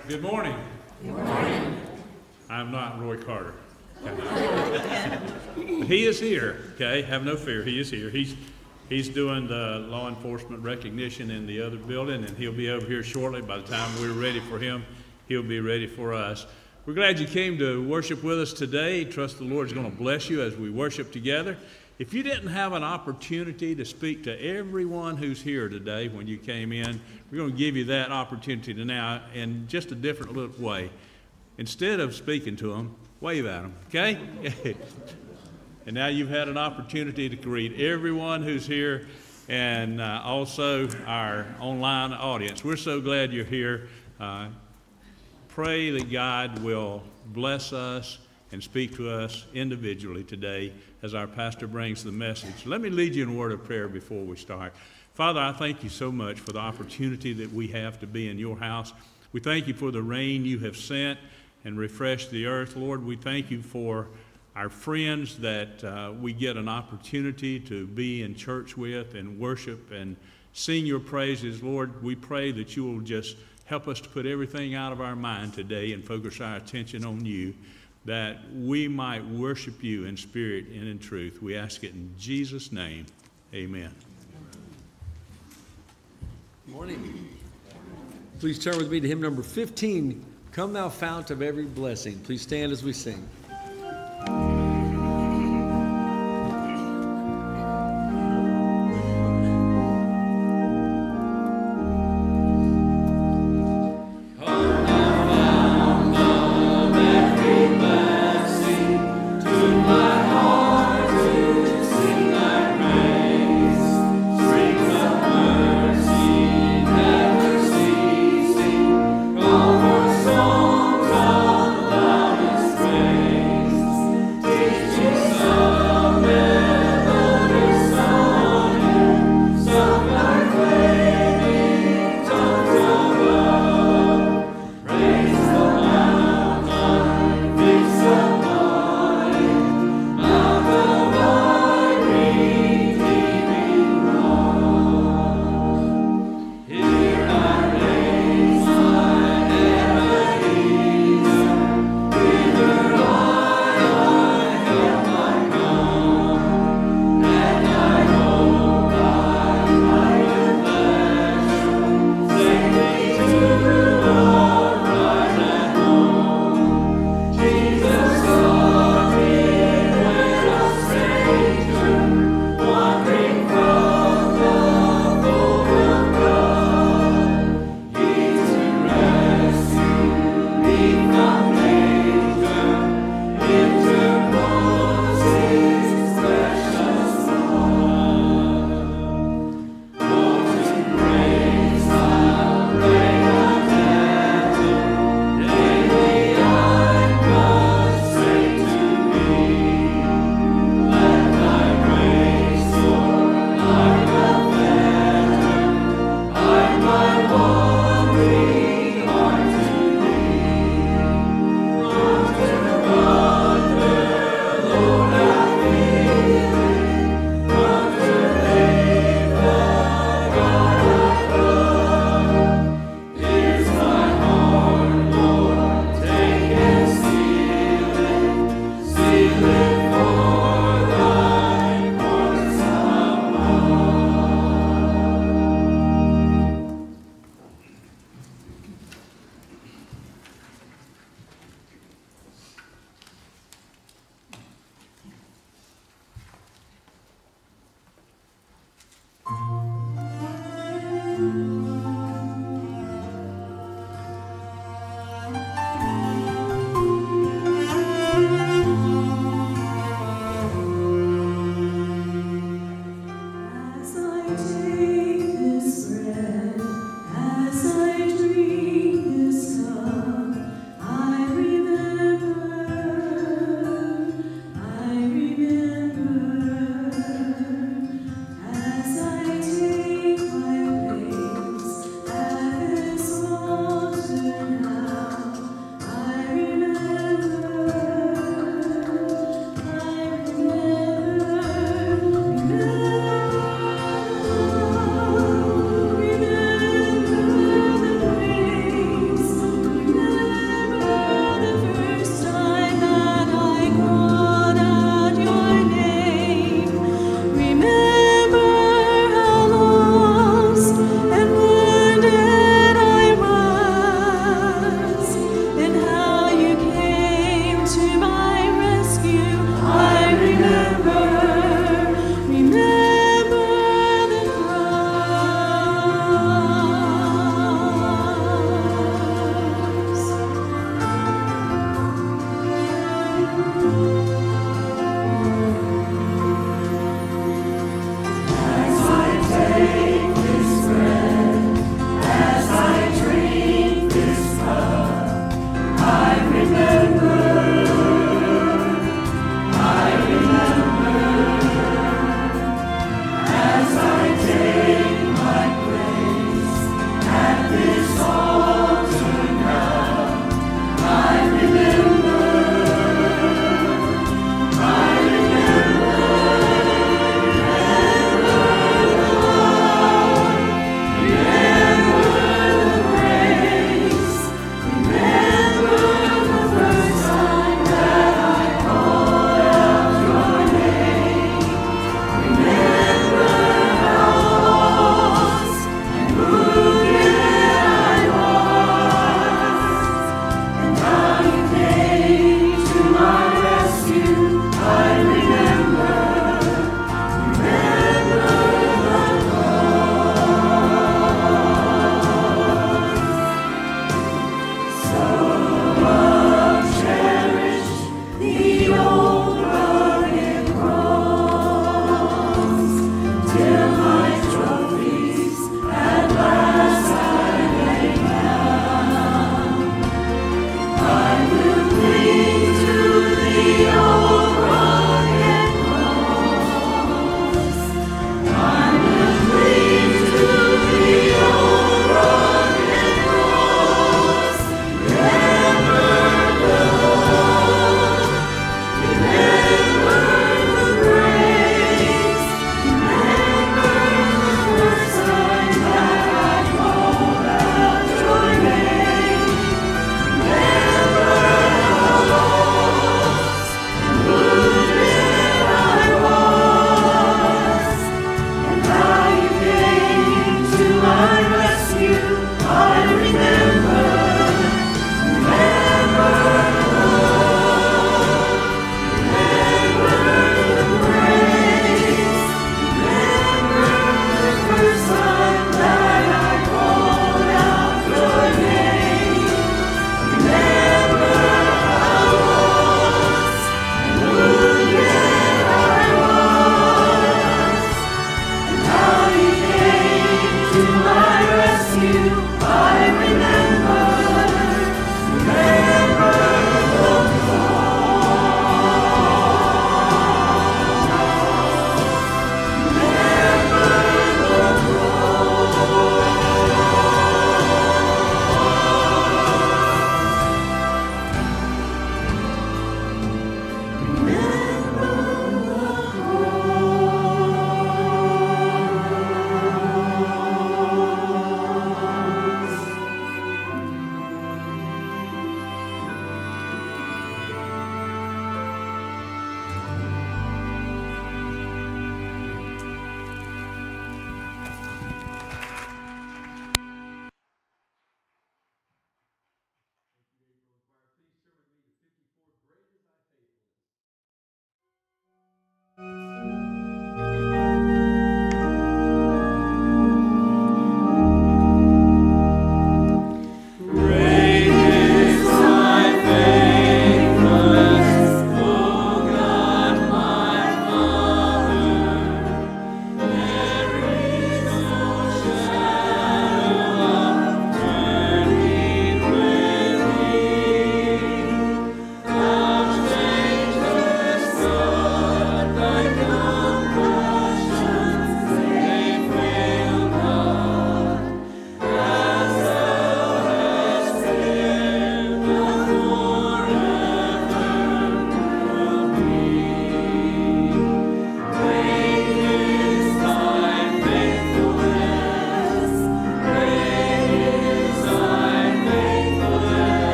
Good morning. Good morning. I'm not Roy Carter. Okay. He is here, okay? Have no fear, he is here. He's doing the law enforcement recognition in the other building, and he'll be over here shortly. By the time we're ready for him, he'll be ready for us. We're glad you came to worship with us today. Trust the Lord's going to bless you as we worship together. If you didn't have an opportunity to speak to everyone who's here today when you came in, we're going to give you that opportunity now in just a different little way. Instead of speaking to them, wave at them, okay? And now you've had an opportunity to greet everyone who's here and also our online audience. We're so glad you're here. Pray that God will bless us and speak to us individually today as our pastor brings the message. Let me lead you in a word of prayer before we start. Father, I thank you so much for the opportunity that we have to be in your house. We thank you for the rain you have sent and refreshed the earth. Lord, we thank you for our friends that we get an opportunity to be in church with and worship and sing your praises. Lord, we pray that you will just help us to put everything out of our mind today and focus our attention on you, that we might worship you in spirit and in truth. We ask it in Jesus' name. Amen. Good morning. Please turn with me to hymn number 15, Come Thou Fount of Every Blessing. Please stand as we sing. Praise.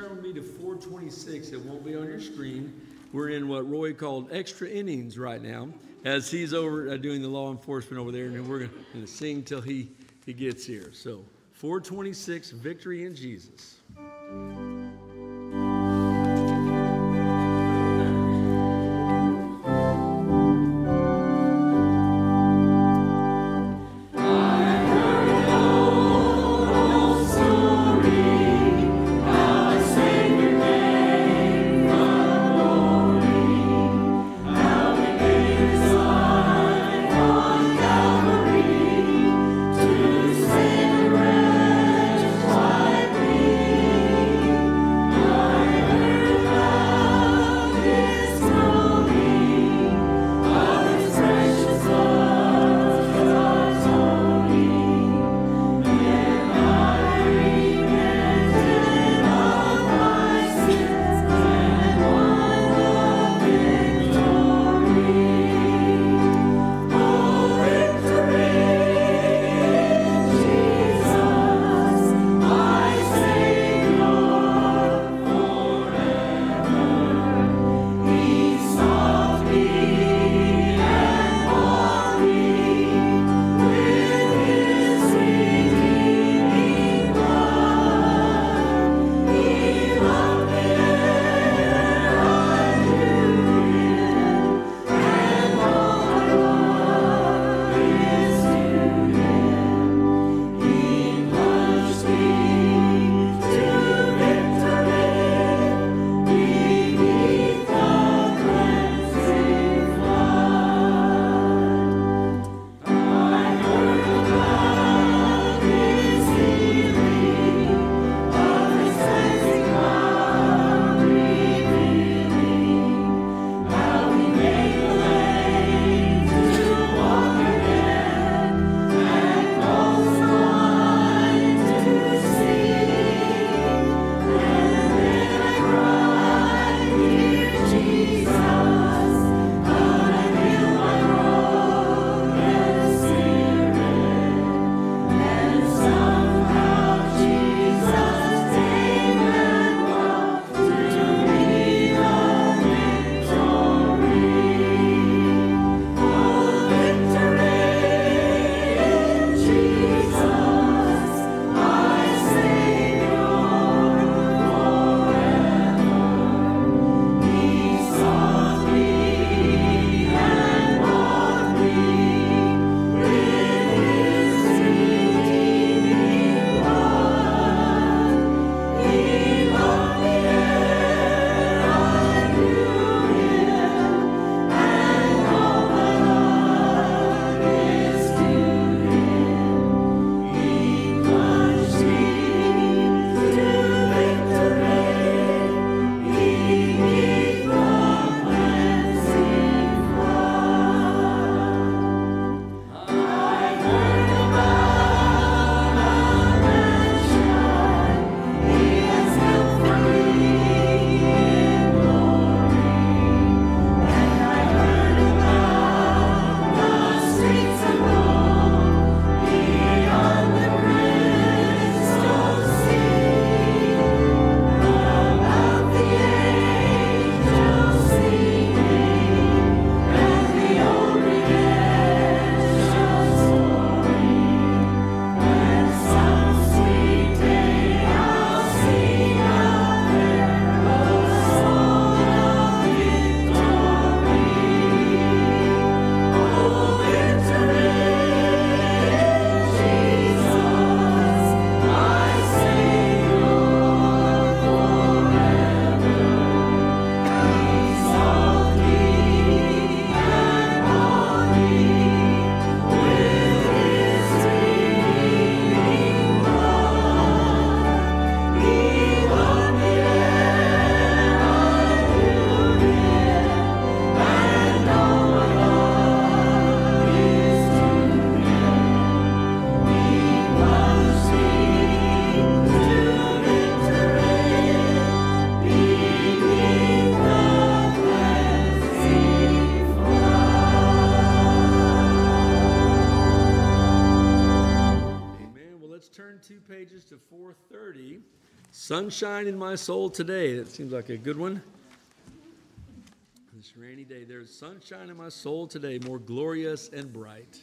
turn with me to 426. It won't be on your screen. We're in what Roy called extra innings right now, as he's over doing the law enforcement over there, and we're going to sing till he gets here. So 426, Victory in Jesus. To save a wretch like me. Sunshine in My Soul Today. That seems like a good one. This rainy day, there's sunshine in my soul today, more glorious and bright.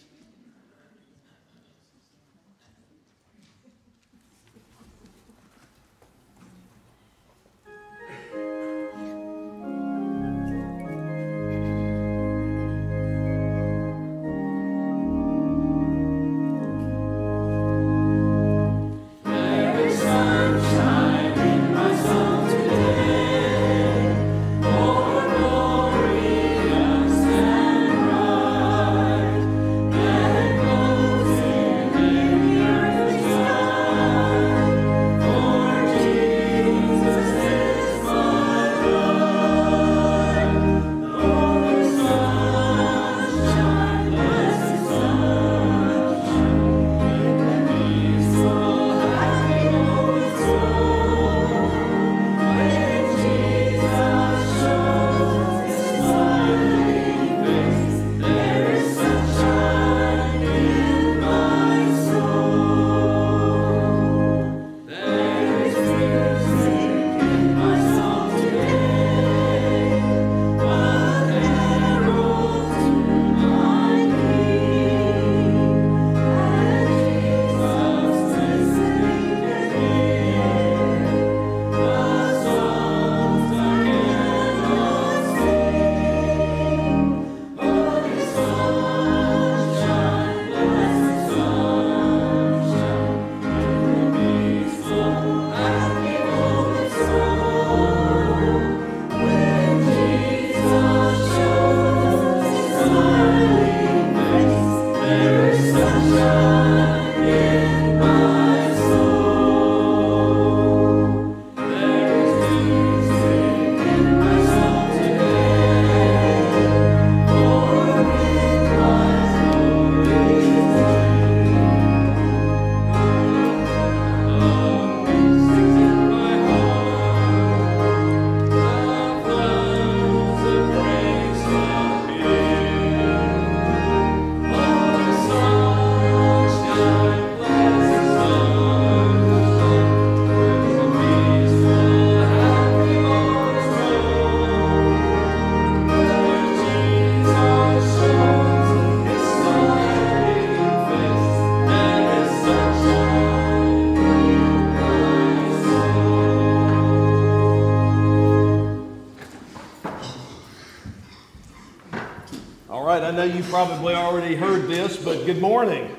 I know you probably already heard this, but good morning.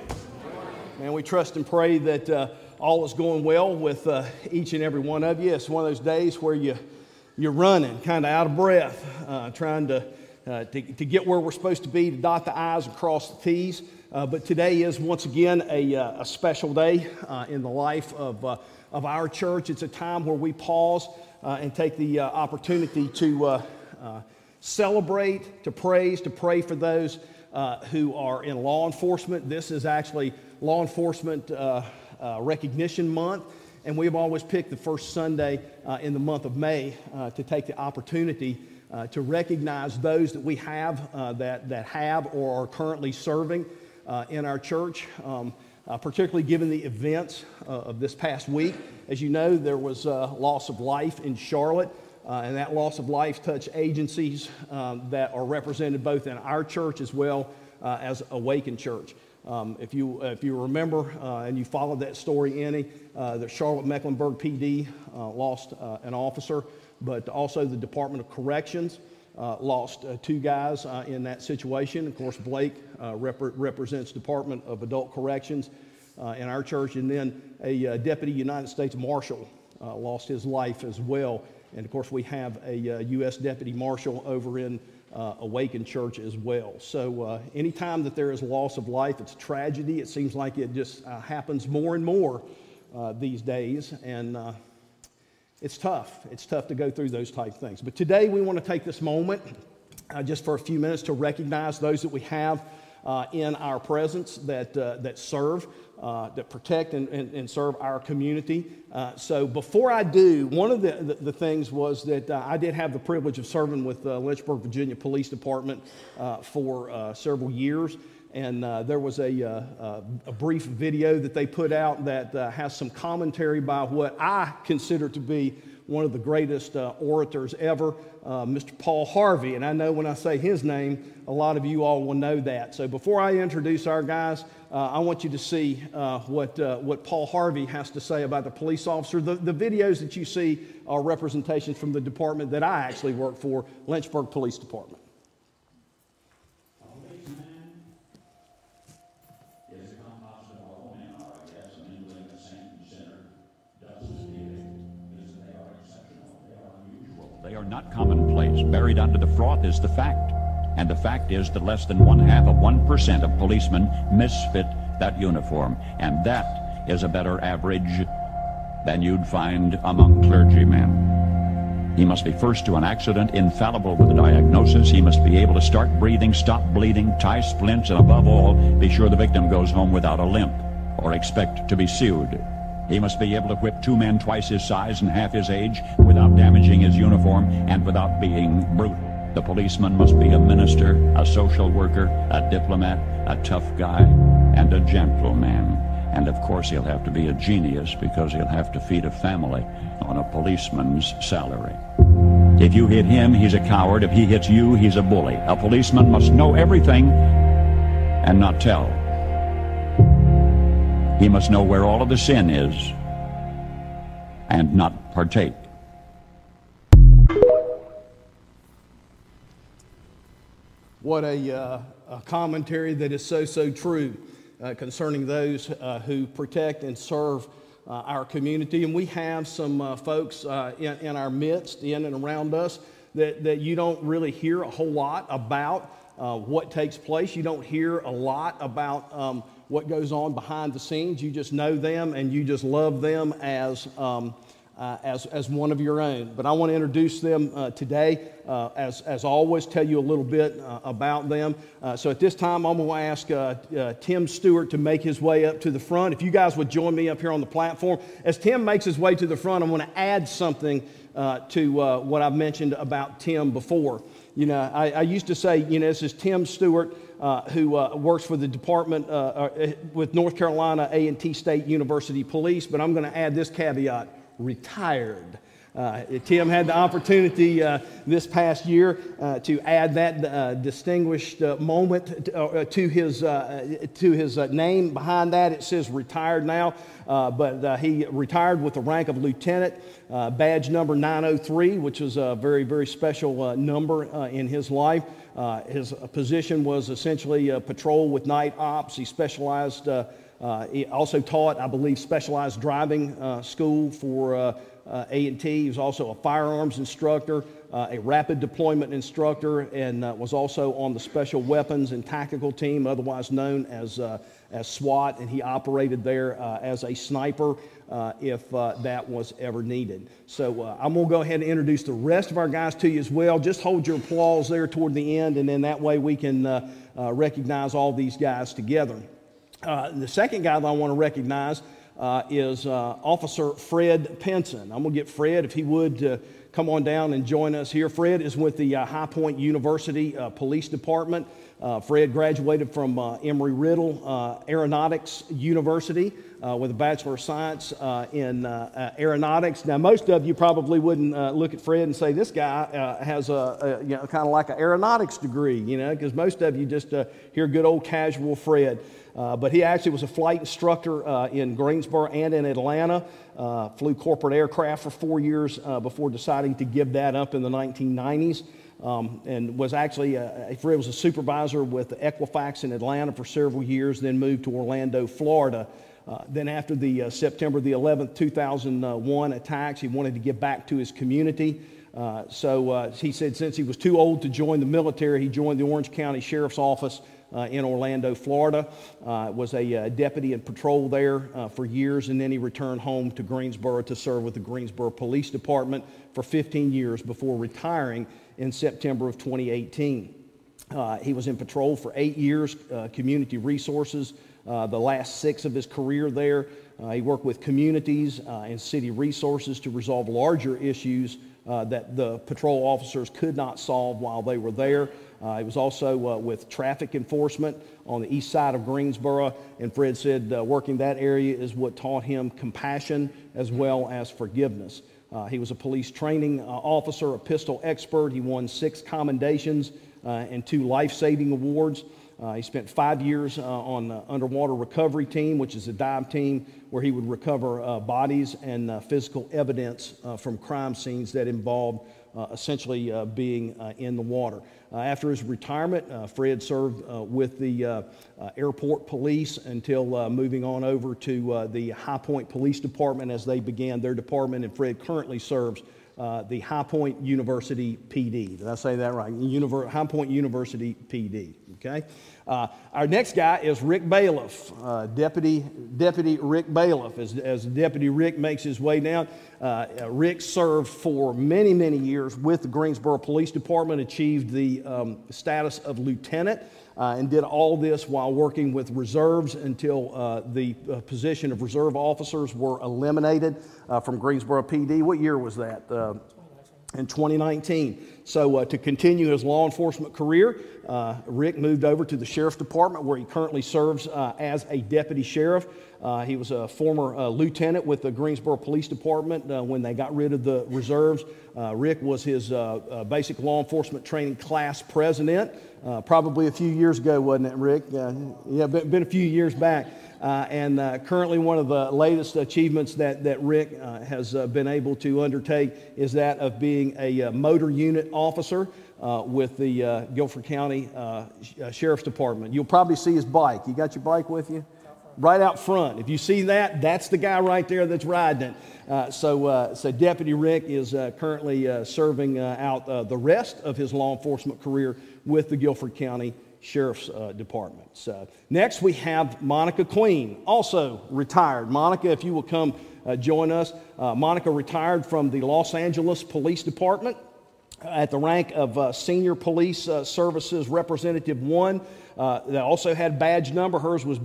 Man, we trust and pray that all is going well with each and every one of you. It's one of those days where you're running, kind of out of breath, trying to get where we're supposed to be, to dot the I's and cross the T's. But today is once again a special day in the life of our church. It's a time where we pause and take the opportunity to celebrate, to praise, to pray for those who are in law enforcement. This is actually Law Enforcement Recognition Month, and we've always picked the first Sunday in the month of May to take the opportunity to recognize those that we have that have or are currently serving in our church, particularly given the events of this past week. As you know, there was loss of life in Charlotte. And that loss of life touched agencies that are represented both in our church as well as Awaken Church. If you remember and you followed that story any, the Charlotte Mecklenburg PD lost an officer, but also the Department of Corrections lost two guys in that situation. Of course, Blake represents Department of Adult Corrections in our church, and then a Deputy United States Marshal lost his life as well. And of course, we have a U.S. Deputy Marshal over in Awaken Church as well. So anytime that there is loss of life, it's a tragedy. It seems like it just happens more and more these days. And it's tough. It's tough to go through those type things. But today we want to take this moment just for a few minutes to recognize those that we have in our presence that serve, that protect and serve our community. So before I do, one of the things was that I did have the privilege of serving with Lynchburg, Virginia Police Department for several years. And there was a brief video that they put out that has some commentary by what I consider to be one of the greatest orators ever, Mr. Paul Harvey. And I know when I say his name, a lot of you all will know that. So before I introduce our guys, I want you to see what Paul Harvey has to say about the police officer. The videos that you see are representations from the department that I actually work for, Lynchburg Police Department. They are not commonplace. Buried under the froth is the fact. And the fact is that less than 0.5% of policemen misfit that uniform. And that is a better average than you'd find among clergymen. He must be first to an accident, infallible with a diagnosis. He must be able to start breathing, stop bleeding, tie splints, and above all, be sure the victim goes home without a limp or expect to be sued. He must be able to whip two men twice his size and half his age without damaging his uniform and without being brutal. The policeman must be a minister, a social worker, a diplomat, a tough guy, and a gentleman. And of course he'll have to be a genius because he'll have to feed a family on a policeman's salary. If you hit him, he's a coward. If he hits you, he's a bully. A policeman must know everything and not tell. He must know where all of the sin is and not partake. What a commentary that is so true concerning those who protect and serve our community. And we have some folks in our midst, in and around us, that you don't really hear a whole lot about what takes place. You don't hear a lot about what goes on behind the scenes. You just know them and you just love them as one of your own. But I want to introduce them today. As always, tell you a little bit about them. So at this time, I'm going to ask Tim Stewart to make his way up to the front. If you guys would join me up here on the platform. As Tim makes his way to the front, I'm going to add something to what I've mentioned about Tim before. You know, I used to say, you know, this is Tim Stewart, who works for the department with North Carolina A&T State University Police, but I'm going to add this caveat: retired. Tim had the opportunity this past year to add that distinguished moment to his name. Behind that, it says retired now, but he retired with the rank of lieutenant, badge number 903, which was a very special number in his life. His position was essentially patrol with night ops. He specialized. He also taught, I believe, specialized driving school for A&T. He was also a firearms instructor, a rapid deployment instructor, and was also on the Special Weapons and Tactical Team, otherwise known as SWAT, and he operated there as a sniper if that was ever needed. So I'm going to go ahead and introduce the rest of our guys to you as well. Just hold your applause there toward the end, and then that way we can recognize all these guys together. The second guy that I want to recognize is Officer Fred Pinson. I'm going to get Fred, if he would, come on down and join us here. Fred is with the High Point University Police Department. Fred graduated from Embry-Riddle Aeronautics University with a Bachelor of Science in Aeronautics. Now, most of you probably wouldn't look at Fred and say, this guy has you know, kind of like an aeronautics degree, you know, because most of you just hear good old casual Fred. But he actually was a flight instructor in Greensboro and in Atlanta, flew corporate aircraft for 4 years before deciding to give that up in the 1990s, and was actually, Fred was a supervisor with Equifax in Atlanta for several years, then moved to Orlando, Florida. Then after the September the 11th, 2001 attacks, he wanted to give back to his community. So he said since he was too old to join the military, he joined the Orange County Sheriff's Office in Orlando, Florida, was a deputy in patrol there for years, and then he returned home to Greensboro to serve with the Greensboro Police Department for 15 years before retiring in September of 2018. He was in patrol for 8 years, community resources, the last 6 of his career there. He worked with communities and city resources to resolve larger issues that the patrol officers could not solve while they were there. He was also with traffic enforcement on the east side of Greensboro, and Fred said working that area is what taught him compassion as well as forgiveness. He was a police training officer, a pistol expert. He won 6 commendations and 2 life-saving awards. He spent 5 years on the underwater recovery team, which is a dive team where he would recover bodies and physical evidence from crime scenes that involved essentially being in the water. After his retirement, Fred served with the airport police until moving on over to the High Point Police Department as they began their department, and Fred currently serves the High Point University PD. Did I say that right? High Point University PD, okay? Our next guy is Rick Bailiff, Deputy Rick Bailiff. As Deputy Rick makes his way down, Rick served for many, many years with the Greensboro Police Department, achieved the status of lieutenant, and did all this while working with reserves until the position of reserve officers were eliminated from Greensboro PD. What year was that? In 2019. So to continue his law enforcement career, Rick moved over to the Sheriff's Department, where he currently serves as a deputy sheriff. He was a former lieutenant with the Greensboro Police Department when they got rid of the reserves. Rick was his basic law enforcement training class president, probably a few years ago, wasn't it, Rick? Yeah, been a few years back. And currently one of the latest achievements that Rick has been able to undertake is that of being a motor unit officer with the Guilford County Sheriff's Department. You'll probably see his bike. You got your bike with you? Right out front. If you see that, that's the guy right there that's riding it. So Deputy Rick is currently serving out the rest of his law enforcement career with the Guilford County Sheriff's Department. So next we have Monica Queen, also retired. Monica, if you will come join us. Monica retired from the Los Angeles Police Department at the rank of Senior Police Services Representative 1. That also had badge number. Hers was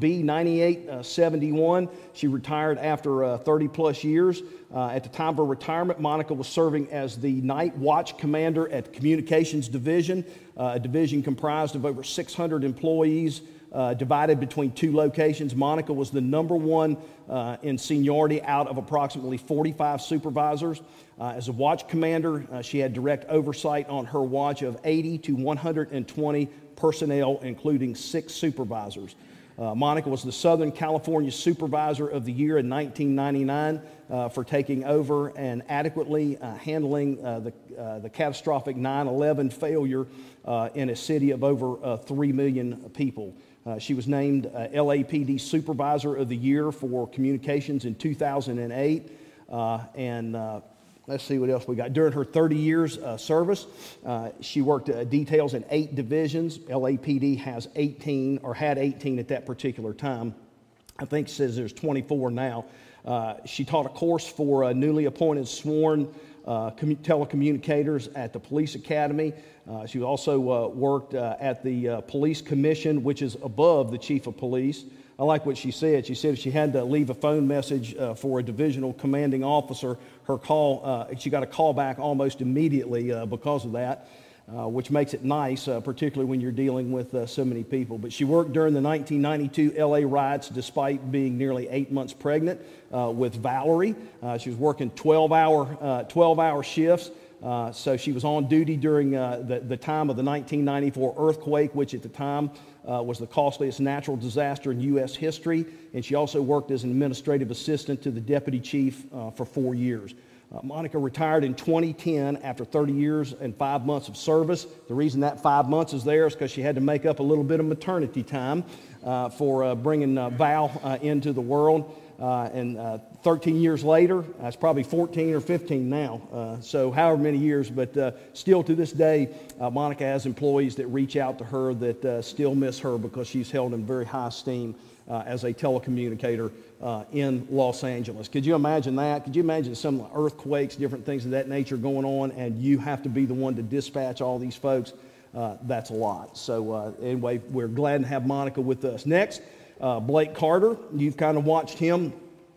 B9871. She retired after 30 plus years. At the time of her retirement, Monica was serving as the Night Watch Commander at the Communications Division, a division comprised of over 600 employees divided between 2 locations. Monica was the #1 in seniority out of approximately 45 supervisors. As a watch commander, she had direct oversight on her watch of 80 to 120 personnel, including 6 supervisors. Monica was the Southern California Supervisor of the Year in 1999 for taking over and adequately handling the catastrophic 9/11 failure in a city of over 3 million people. She was named LAPD Supervisor of the Year for Communications in 2008. Let's see what else we got. During her 30 years service, she worked details in 8 divisions. LAPD has 18, or had 18 at that particular time. I think it says there's 24 now. She taught a course for newly appointed sworn telecommunicators at the Police Academy. She also worked at the Police Commission, which is above the Chief of Police. I like what she said. She said if she had to leave a phone message for a divisional commanding officer, she got a call back almost immediately because of that, which makes it nice, particularly when you're dealing with so many people. But she worked during the 1992 LA riots despite being nearly 8 months pregnant with Valerie. She was working 12-hour shifts. So she was on duty during the time of the 1994 earthquake, which at the time was the costliest natural disaster in U.S. history. And she also worked as an administrative assistant to the deputy chief for 4 years. Monica retired in 2010 after 30 years and 5 months of service. The reason that 5 months is there is because she had to make up a little bit of maternity time for bringing Val into the world. And 13 years later, that's probably 14 or 15 now, so however many years, but still to this day, Monica has employees that reach out to her that still miss her because she's held in very high esteem as a telecommunicator in Los Angeles. Could you imagine that? Could you imagine some earthquakes, different things of that nature going on, and you have to be the one to dispatch all these folks? That's a lot. So anyway, we're glad to have Monica with us. Next, Blake Carter. You've kind of watched him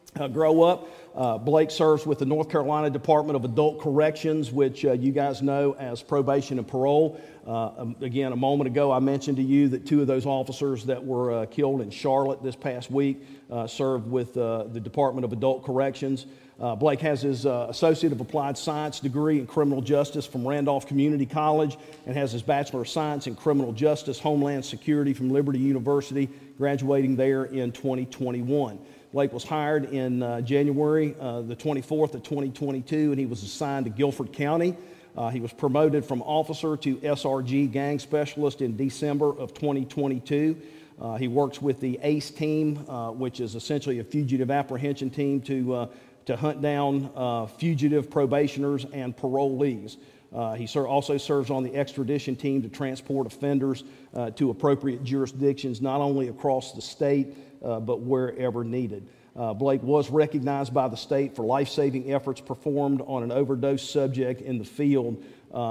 grow up. Blake serves with the North Carolina Department of Adult Corrections, which you guys know as probation and parole. Again, a moment ago, I mentioned to you that 2 of those officers that were killed in Charlotte this past week served with the Department of Adult Corrections. Blake has his Associate of Applied Science degree in Criminal Justice from Randolph Community College and has his Bachelor of Science in Criminal Justice, Homeland Security from Liberty University, graduating there in 2021. Blake was hired in January the 24th of 2022, and he was assigned to Guilford County. He was promoted from officer to SRG gang specialist in December of 2022. He works with the ACE team, which is essentially a fugitive apprehension team to hunt down fugitive probationers and parolees. He also serves on the extradition team to transport offenders to appropriate jurisdictions, not only across the state, but wherever needed. Blake was recognized by the state for life-saving efforts performed on an overdose subject in the field.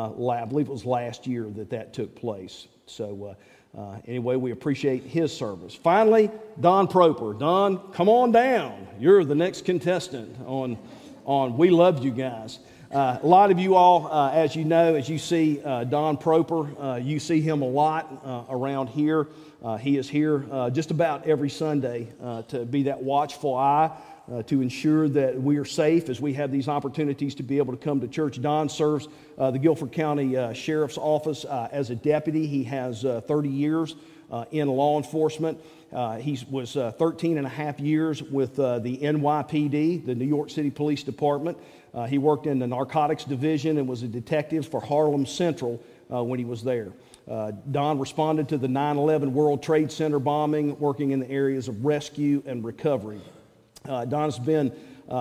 I believe it was last year that took place. So anyway, we appreciate his service. Finally, Don Proper. Don, come on down. You're the next contestant on We Love You Guys. A lot of you all, as you know, as you see Don Proper, you see him a lot around here. He is here just about every Sunday to be that watchful eye, to ensure that we are safe as we have these opportunities to be able to come to church. Don serves the Guilford County Sheriff's Office as a deputy. He has 30 years in law enforcement. He was 13 and a half years with the NYPD, the New York City Police Department. He worked in the narcotics division and was a detective for Harlem Central when he was there. Don responded to the 9/11 World Trade Center bombing, working in the areas of rescue and recovery. Don's been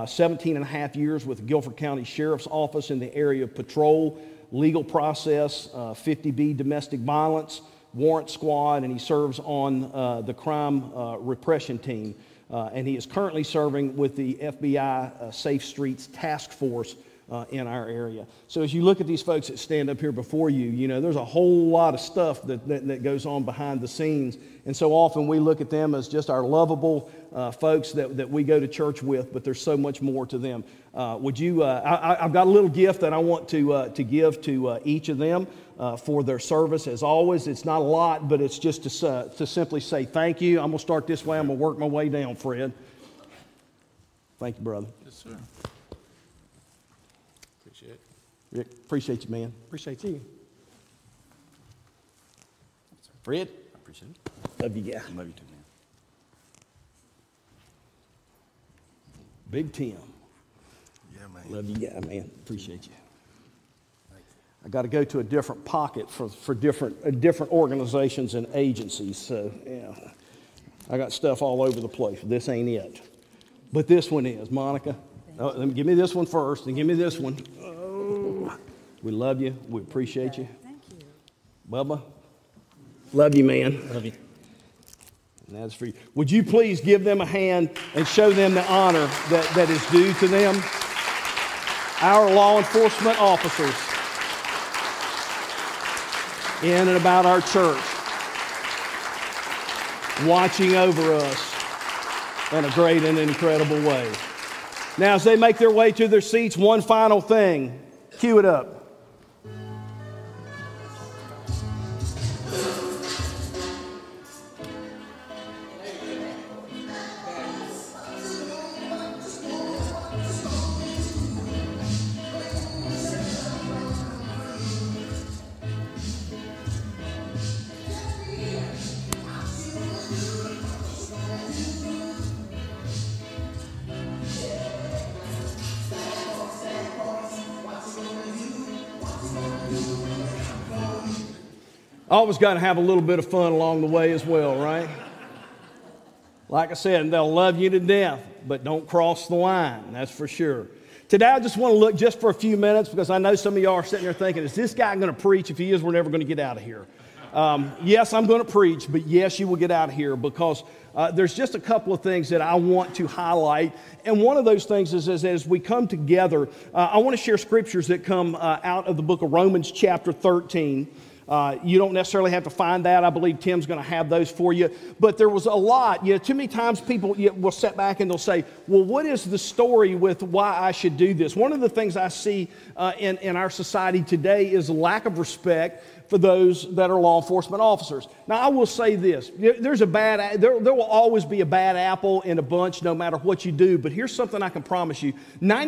17 and a half years with the Guilford County Sheriff's Office in the area of patrol, legal process, 50B domestic violence, warrant squad, and he serves on the crime repression team. And he is currently serving with the FBI Safe Streets Task Force in our area. So as you look at these folks that stand up here before you, you know, there's a whole lot of stuff that goes on behind the scenes. And so often we look at them as just our lovable folks that we go to church with, but there's so much more to them. I've got a little gift that I want to give to each of them for their service. As always, it's not a lot, but it's just to simply say thank you. I'm going to start this way. I'm going to work my way down, Fred. Thank you, brother. Yes, sir. Rick, appreciate you, man. Appreciate you. Fred? I appreciate it. Love you, guy. Love you too, man. Big Tim. Yeah, man. Love you, guy, man. Appreciate you. I got to go to a different pocket for different organizations and agencies. So, yeah, I got stuff all over the place. This ain't it. But this one is. Monica, give me this one first, and give me this one. We love you. We appreciate you. Thank you. Bubba, love you, man. Love you. And that's for you. Would you please give them a hand and show them the honor that is due to them? Our law enforcement officers in and about our church, watching over us in a great and incredible way. Now, as they make their way to their seats, one final thing. Cue it up. Always got to have a little bit of fun along the way as well, right? Like I said, they'll love you to death, but don't cross the line, that's for sure. Today, I just want to look just for a few minutes because I know some of y'all are sitting there thinking, is this guy going to preach? If he is, we're never going to get out of here. Yes, I'm going to preach, but yes, you will get out of here because there's just a couple of things that I want to highlight. And one of those things is as we come together, I want to share scriptures that come out of the book of Romans chapter 13. You don't necessarily have to find that. I believe Tim's going to have those for you. But there was a lot. Too many times people will sit back and they'll say, well, what is the story with why I should do this? One of the things I see in our society today is a lack of respect for those that are law enforcement officers. Now, I will say this. There will always be a bad apple in a bunch no matter what you do, but here's something I can promise you.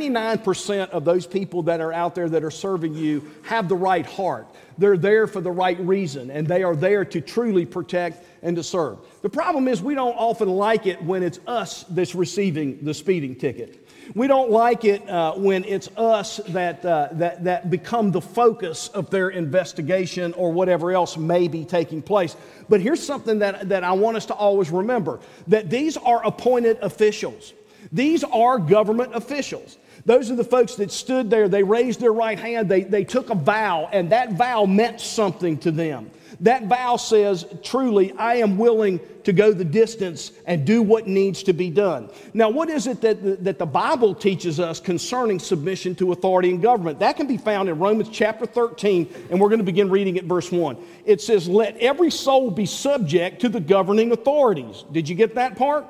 99% of those people that are out there that are serving you have the right heart. They're there for the right reason, and they are there to truly protect and to serve. The problem is we don't often like it when it's us that's receiving the speeding ticket. We don't like it when it's us that become the focus of their investigation or whatever else may be taking place. But here's something that I want us to always remember, that these are appointed officials. These are government officials. Those are the folks that stood there, they raised their right hand, they took a vow, and that vow meant something to them. That vow says, truly, I am willing to go the distance and do what needs to be done. Now, what is it that the Bible teaches us concerning submission to authority in government? That can be found in Romans chapter 13, and we're going to begin reading at verse 1. It says, let every soul be subject to the governing authorities. Did you get that part?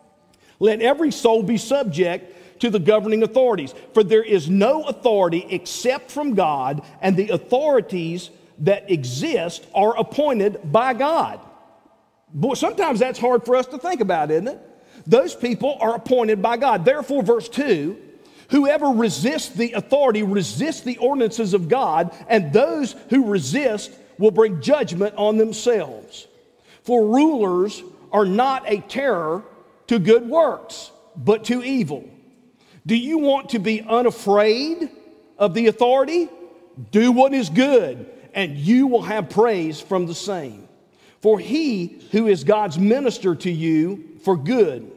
Let every soul be subject to the governing authorities. For there is no authority except from God, and the authorities that exist are appointed by God. Boy, sometimes that's hard for us to think about, isn't it? Those people are appointed by God. Therefore, verse 2, whoever resists the authority resists the ordinances of God, and those who resist will bring judgment on themselves. For rulers are not a terror to good works, but to evil. Do you want to be unafraid of the authority? Do what is good, and you will have praise from the same. For he who is God's minister to you for good.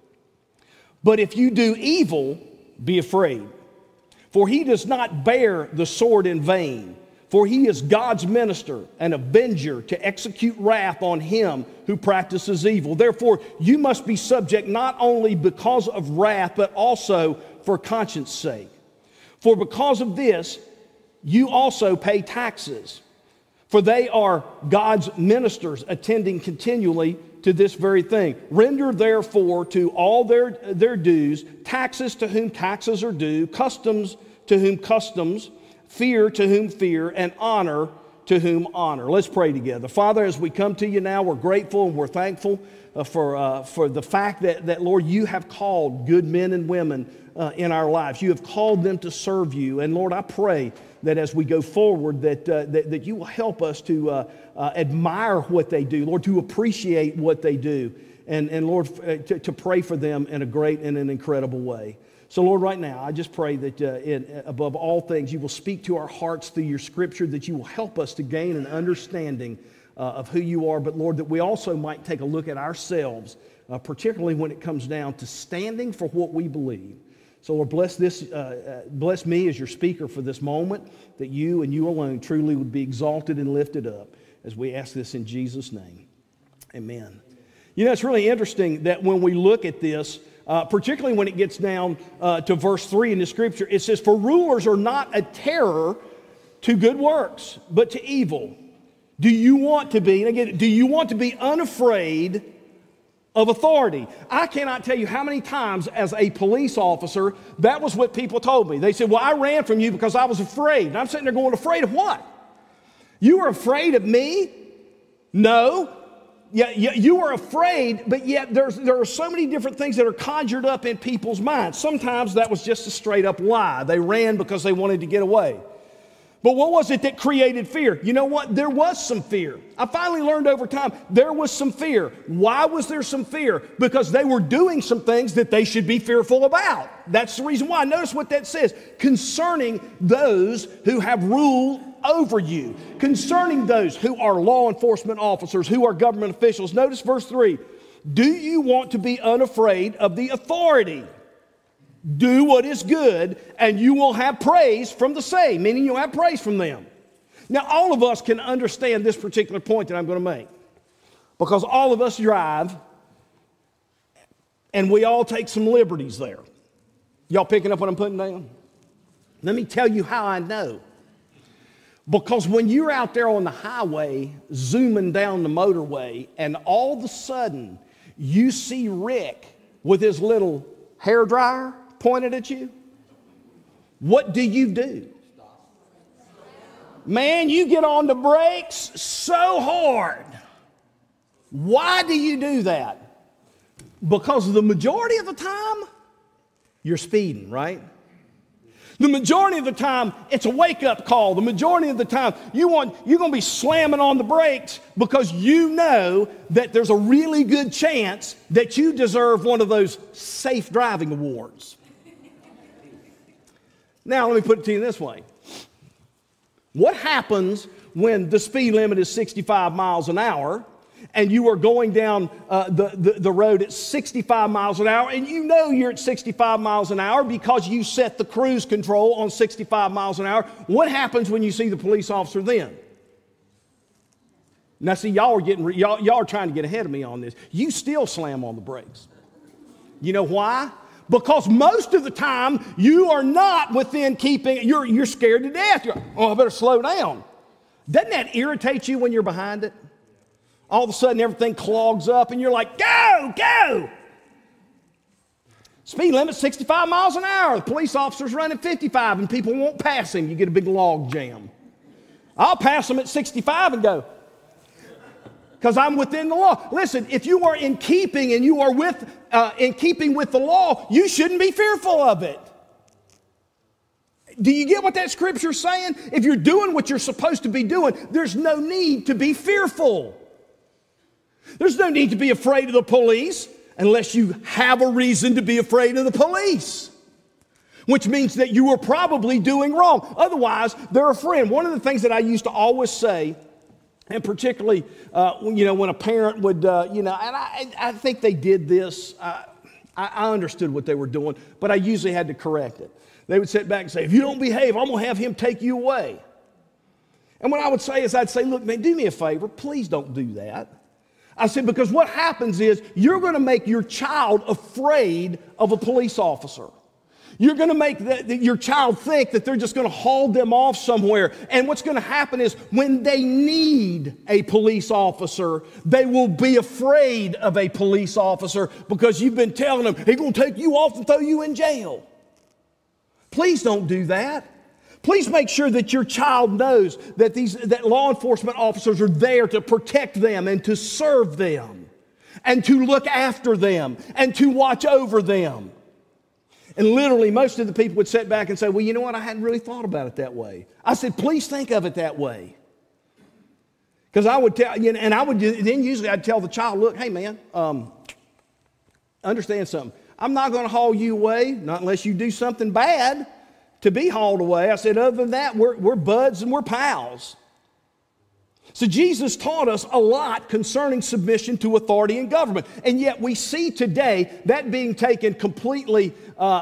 But if you do evil, be afraid. For he does not bear the sword in vain. For he is God's minister, an avenger to execute wrath on him who practices evil. Therefore, you must be subject not only because of wrath, but also for conscience sake. For because of this, you also pay taxes. For they are God's ministers, attending continually to this very thing. Render therefore to all their dues, taxes to whom taxes are due, customs to whom customs, fear to whom fear, and honor to whom honor. Let's pray together. Father, as we come to you now, we're grateful and we're thankful for the fact that, Lord, you have called good men and women in our lives. You have called them to serve you. And Lord, I pray that as we go forward, that you will help us to admire what they do, Lord, to appreciate what they do, and Lord, to pray for them in a great and an incredible way. So, Lord, right now, I just pray that above all things, you will speak to our hearts through your scripture, that you will help us to gain an understanding of who you are, but, Lord, that we also might take a look at ourselves, particularly when it comes down to standing for what we believe. So, Lord, bless me as your speaker for this moment, that you and you alone truly would be exalted and lifted up, as we ask this in Jesus' name. Amen. You know, it's really interesting that when we look at this, particularly when it gets down to verse 3 in the scripture, it says, for rulers are not a terror to good works, but to evil. Do you want to be, and again, do you want to be unafraid of authority? I cannot tell you how many times as a police officer, that was what people told me. They said, well, I ran from you because I was afraid. And I'm sitting there going, afraid of what? You were afraid of me? No. Yeah, you were afraid, but yet there are so many different things that are conjured up in people's minds. Sometimes that was just a straight up lie. They ran because they wanted to get away. But what was it that created fear? You know what? There was some fear. I finally learned over time there was some fear. Why was there some fear? Because they were doing some things that they should be fearful about. That's the reason why. Notice what that says. Concerning those who have rule over you. Concerning those who are law enforcement officers, who are government officials. Notice verse 3. Do you want to be unafraid of the authority? Do what is good, and you will have praise from the same, meaning you'll have praise from them. Now, all of us can understand this particular point that I'm going to make, because all of us drive, and we all take some liberties there. Y'all picking up what I'm putting down? Let me tell you how I know. Because when you're out there on the highway, zooming down the motorway, and all of a sudden you see Rick with his little hairdryer pointed at you, what do? Man, you get on the brakes so hard. Why do you do that? Because the majority of the time, you're speeding, right? The majority of the time, it's a wake-up call. The majority of the time, you're going to be slamming on the brakes because you know that there's a really good chance that you deserve one of those safe driving awards. Now, let me put it to you this way. What happens when the speed limit is 65 miles an hour and you are going down the road at 65 miles an hour, and you know you're at 65 miles an hour because you set the cruise control on 65 miles an hour? What happens when you see the police officer then? Now, see, y'all are trying to get ahead of me on this. You still slam on the brakes. You know why? Because most of the time, you are not within keeping, you're scared to death. I better slow down. Doesn't that irritate you when you're behind it? All of a sudden, everything clogs up, and you're like, go, go. Speed limit 65 miles an hour. The police officer's running 55, and people won't pass him. You get a big log jam. I'll pass them at 65 and go, because I'm within the law. Listen, if you are in keeping and you are in keeping with the law, you shouldn't be fearful of it. Do you get what that scripture's saying? If you're doing what you're supposed to be doing, there's no need to be fearful. There's no need to be afraid of the police unless you have a reason to be afraid of the police, which means that you are probably doing wrong. Otherwise, they're a friend. One of the things that I used to always say, and particularly, when a parent would, and I think they did this. I understood what they were doing, but I usually had to correct it. They would sit back and say, if you don't behave, I'm going to have him take you away. And what I would say is, I'd say, look, man, do me a favor. Please don't do that. I said, because what happens is you're going to make your child afraid of a police officer. You're going to make your child think that they're just going to haul them off somewhere. And what's going to happen is when they need a police officer, they will be afraid of a police officer because you've been telling them, he's going to take you off and throw you in jail. Please don't do that. Please make sure that your child knows that law enforcement officers are there to protect them and to serve them and to look after them and to watch over them. And literally, most of the people would sit back and say, well, you know what? I hadn't really thought about it that way. I said, please think of it that way. Because I would tell, and I would then usually I'd tell the child, look, hey, man, understand something. I'm not going to haul you away, not unless you do something bad to be hauled away. I said, other than that, we're buds and we're pals. So Jesus taught us a lot concerning submission to authority and government. And yet we see today that being taken completely,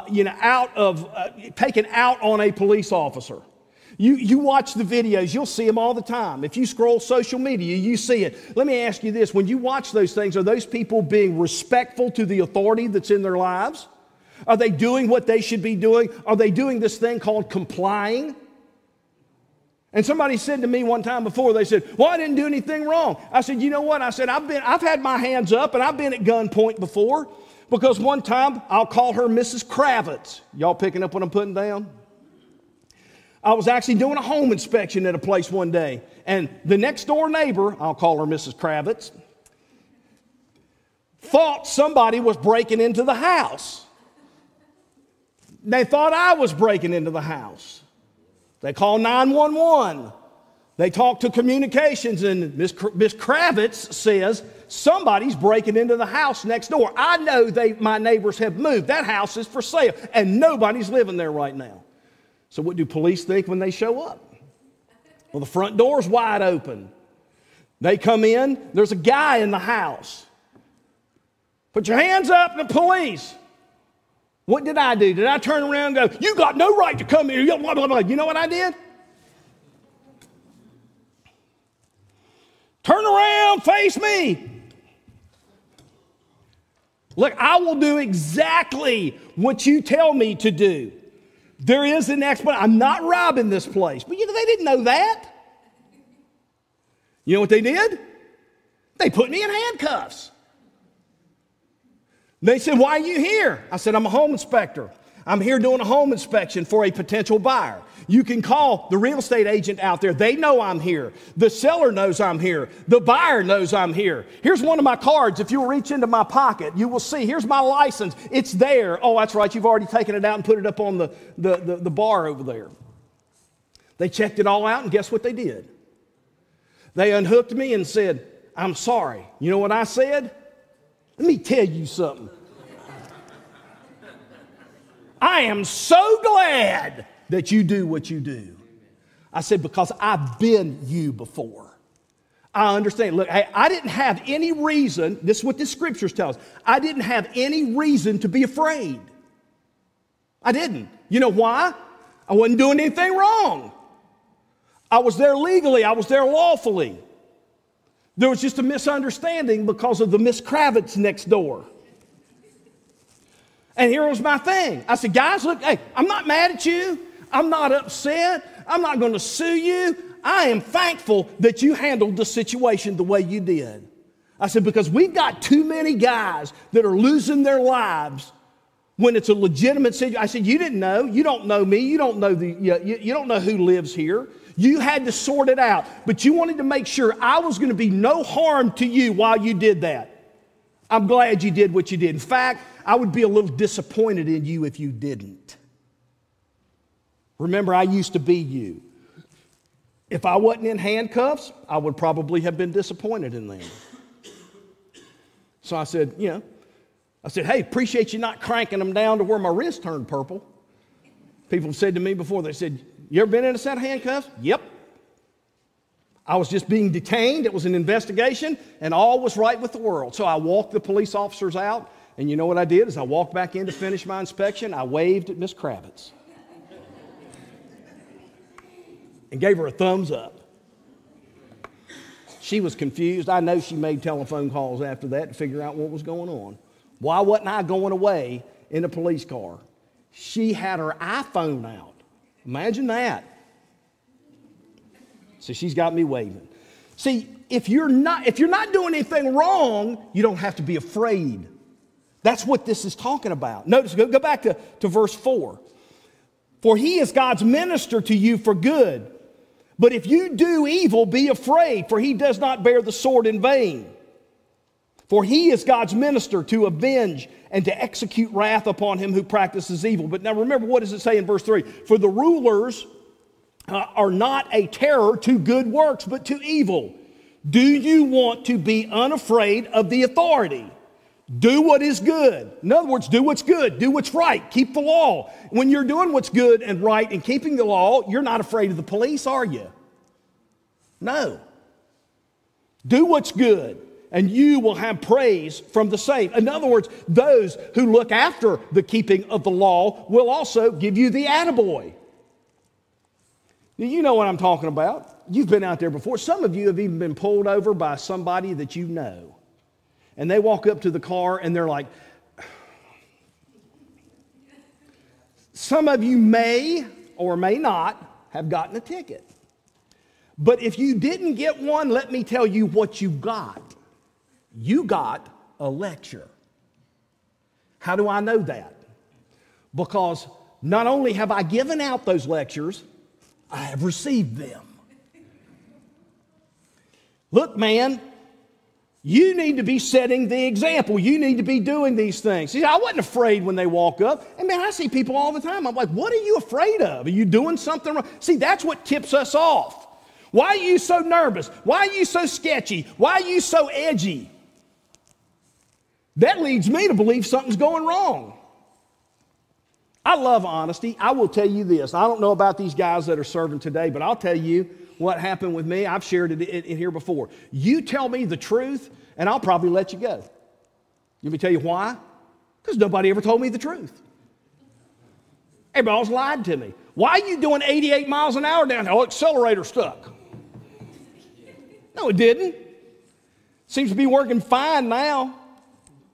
taken out on a police officer. You watch the videos, you'll see them all the time. If you scroll social media, you see it. Let me ask you this. When you watch those things, are those people being respectful to the authority that's in their lives? Are they doing what they should be doing? Are they doing this thing called complying? And somebody said to me one time before, they said, well, I didn't do anything wrong. I said, you know what? I said, I've had my hands up and I've been at gunpoint before, because one time, I'll call her Mrs. Kravitz. Y'all picking up what I'm putting down? I was actually doing a home inspection at a place one day, and the next door neighbor, I'll call her Mrs. Kravitz, thought somebody was breaking into the house. They thought I was breaking into the house. They called 911. They talked to communications, and Miss Kravitz says, somebody's breaking into the house next door. I know my neighbors have moved. That house is for sale, and nobody's living there right now. So what do police think when they show up? Well, the front door's wide open. They come in. There's a guy in the house. Put your hands up, the police. What did I do? Did I turn around and go, you got no right to come here, blah, blah, blah. You know what I did? Turn around, face me. Look, I will do exactly what you tell me to do. There is an explanation. I'm not robbing this place. But they didn't know that. You know what they did? They put me in handcuffs. They said, why are you here? I said, I'm a home inspector. I'm here doing a home inspection for a potential buyer. You can call the real estate agent out there. They know I'm here. The seller knows I'm here. The buyer knows I'm here. Here's one of my cards. If you'll reach into my pocket, you will see. Here's my license. It's there. Oh, that's right. You've already taken it out and put it up on the bar over there. They checked it all out, and guess what they did? They unhooked me and said, I'm sorry. You know what I said? Let me tell you something. I am so glad that you do what you do. I said, because I've been you before. I understand. Look, I didn't have any reason, this is what the scriptures tell us, I didn't have any reason to be afraid. I didn't. You know why? I wasn't doing anything wrong. I was there legally. I was there lawfully. There was just a misunderstanding because of the Miss Kravitz next door. And here was my thing. I said, guys, look, hey, I'm not mad at you. I'm not upset. I'm not going to sue you. I am thankful that you handled the situation the way you did. I said, because we've got too many guys that are losing their lives when it's a legitimate situation. I said, you didn't know. You don't know me. You don't know you don't know who lives here. You had to sort it out. But you wanted to make sure I was going to be no harm to you while you did that. I'm glad you did what you did. In fact, I would be a little disappointed in you if you didn't. Remember, I used to be you. If I wasn't in handcuffs, I would probably have been disappointed in them. So I said, hey, appreciate you not cranking them down to where my wrist turned purple. People have said to me before, they said, you ever been in a set of handcuffs? Yep. I was just being detained. It was an investigation, and all was right with the world. So I walked the police officers out, and you know what I did? As I walked back in to finish my inspection, I waved at Miss Kravitz and gave her a thumbs up. She was confused. I know she made telephone calls after that to figure out what was going on. Why wasn't I going away in a police car? She had her iPhone out. Imagine that. So she's got me waving. See, if you're not doing anything wrong, you don't have to be afraid. That's what this is talking about. Notice, go back to verse 4. For he is God's minister to you for good. But if you do evil, be afraid, for he does not bear the sword in vain. For he is God's minister to avenge and to execute wrath upon him who practices evil. But now remember, what does it say in verse 3? For the rulers are not a terror to good works, but to evil. Do you want to be unafraid of the authority? Do what is good. In other words, do what's good. Do what's right. Keep the law. When you're doing what's good and right and keeping the law, you're not afraid of the police, are you? No. Do what's good, and you will have praise from the same. In other words, those who look after the keeping of the law will also give you the attaboy. You know what I'm talking about. You've been out there before. Some of you have even been pulled over by somebody that you know. And they walk up to the car and they're like, some of you may or may not have gotten a ticket. But if you didn't get one, let me tell you what you got. You got a lecture. How do I know that? Because not only have I given out those lectures, I have received them. Look, man, you need to be setting the example. You need to be doing these things. See, I wasn't afraid when they walk up. And man, I see people all the time. I'm like, what are you afraid of? Are you doing something wrong? See, that's what tips us off. Why are you so nervous? Why are you so sketchy? Why are you so edgy? That leads me to believe something's going wrong. I love honesty. I will tell you this. I don't know about these guys that are serving today, but I'll tell you what happened with me. I've shared it in here before. You tell me the truth, and I'll probably let you go. Let me tell you why? Because nobody ever told me the truth. Everybody always lied to me. Why are you doing 88 miles an hour down here? Oh, accelerator stuck. No, it didn't. Seems to be working fine now.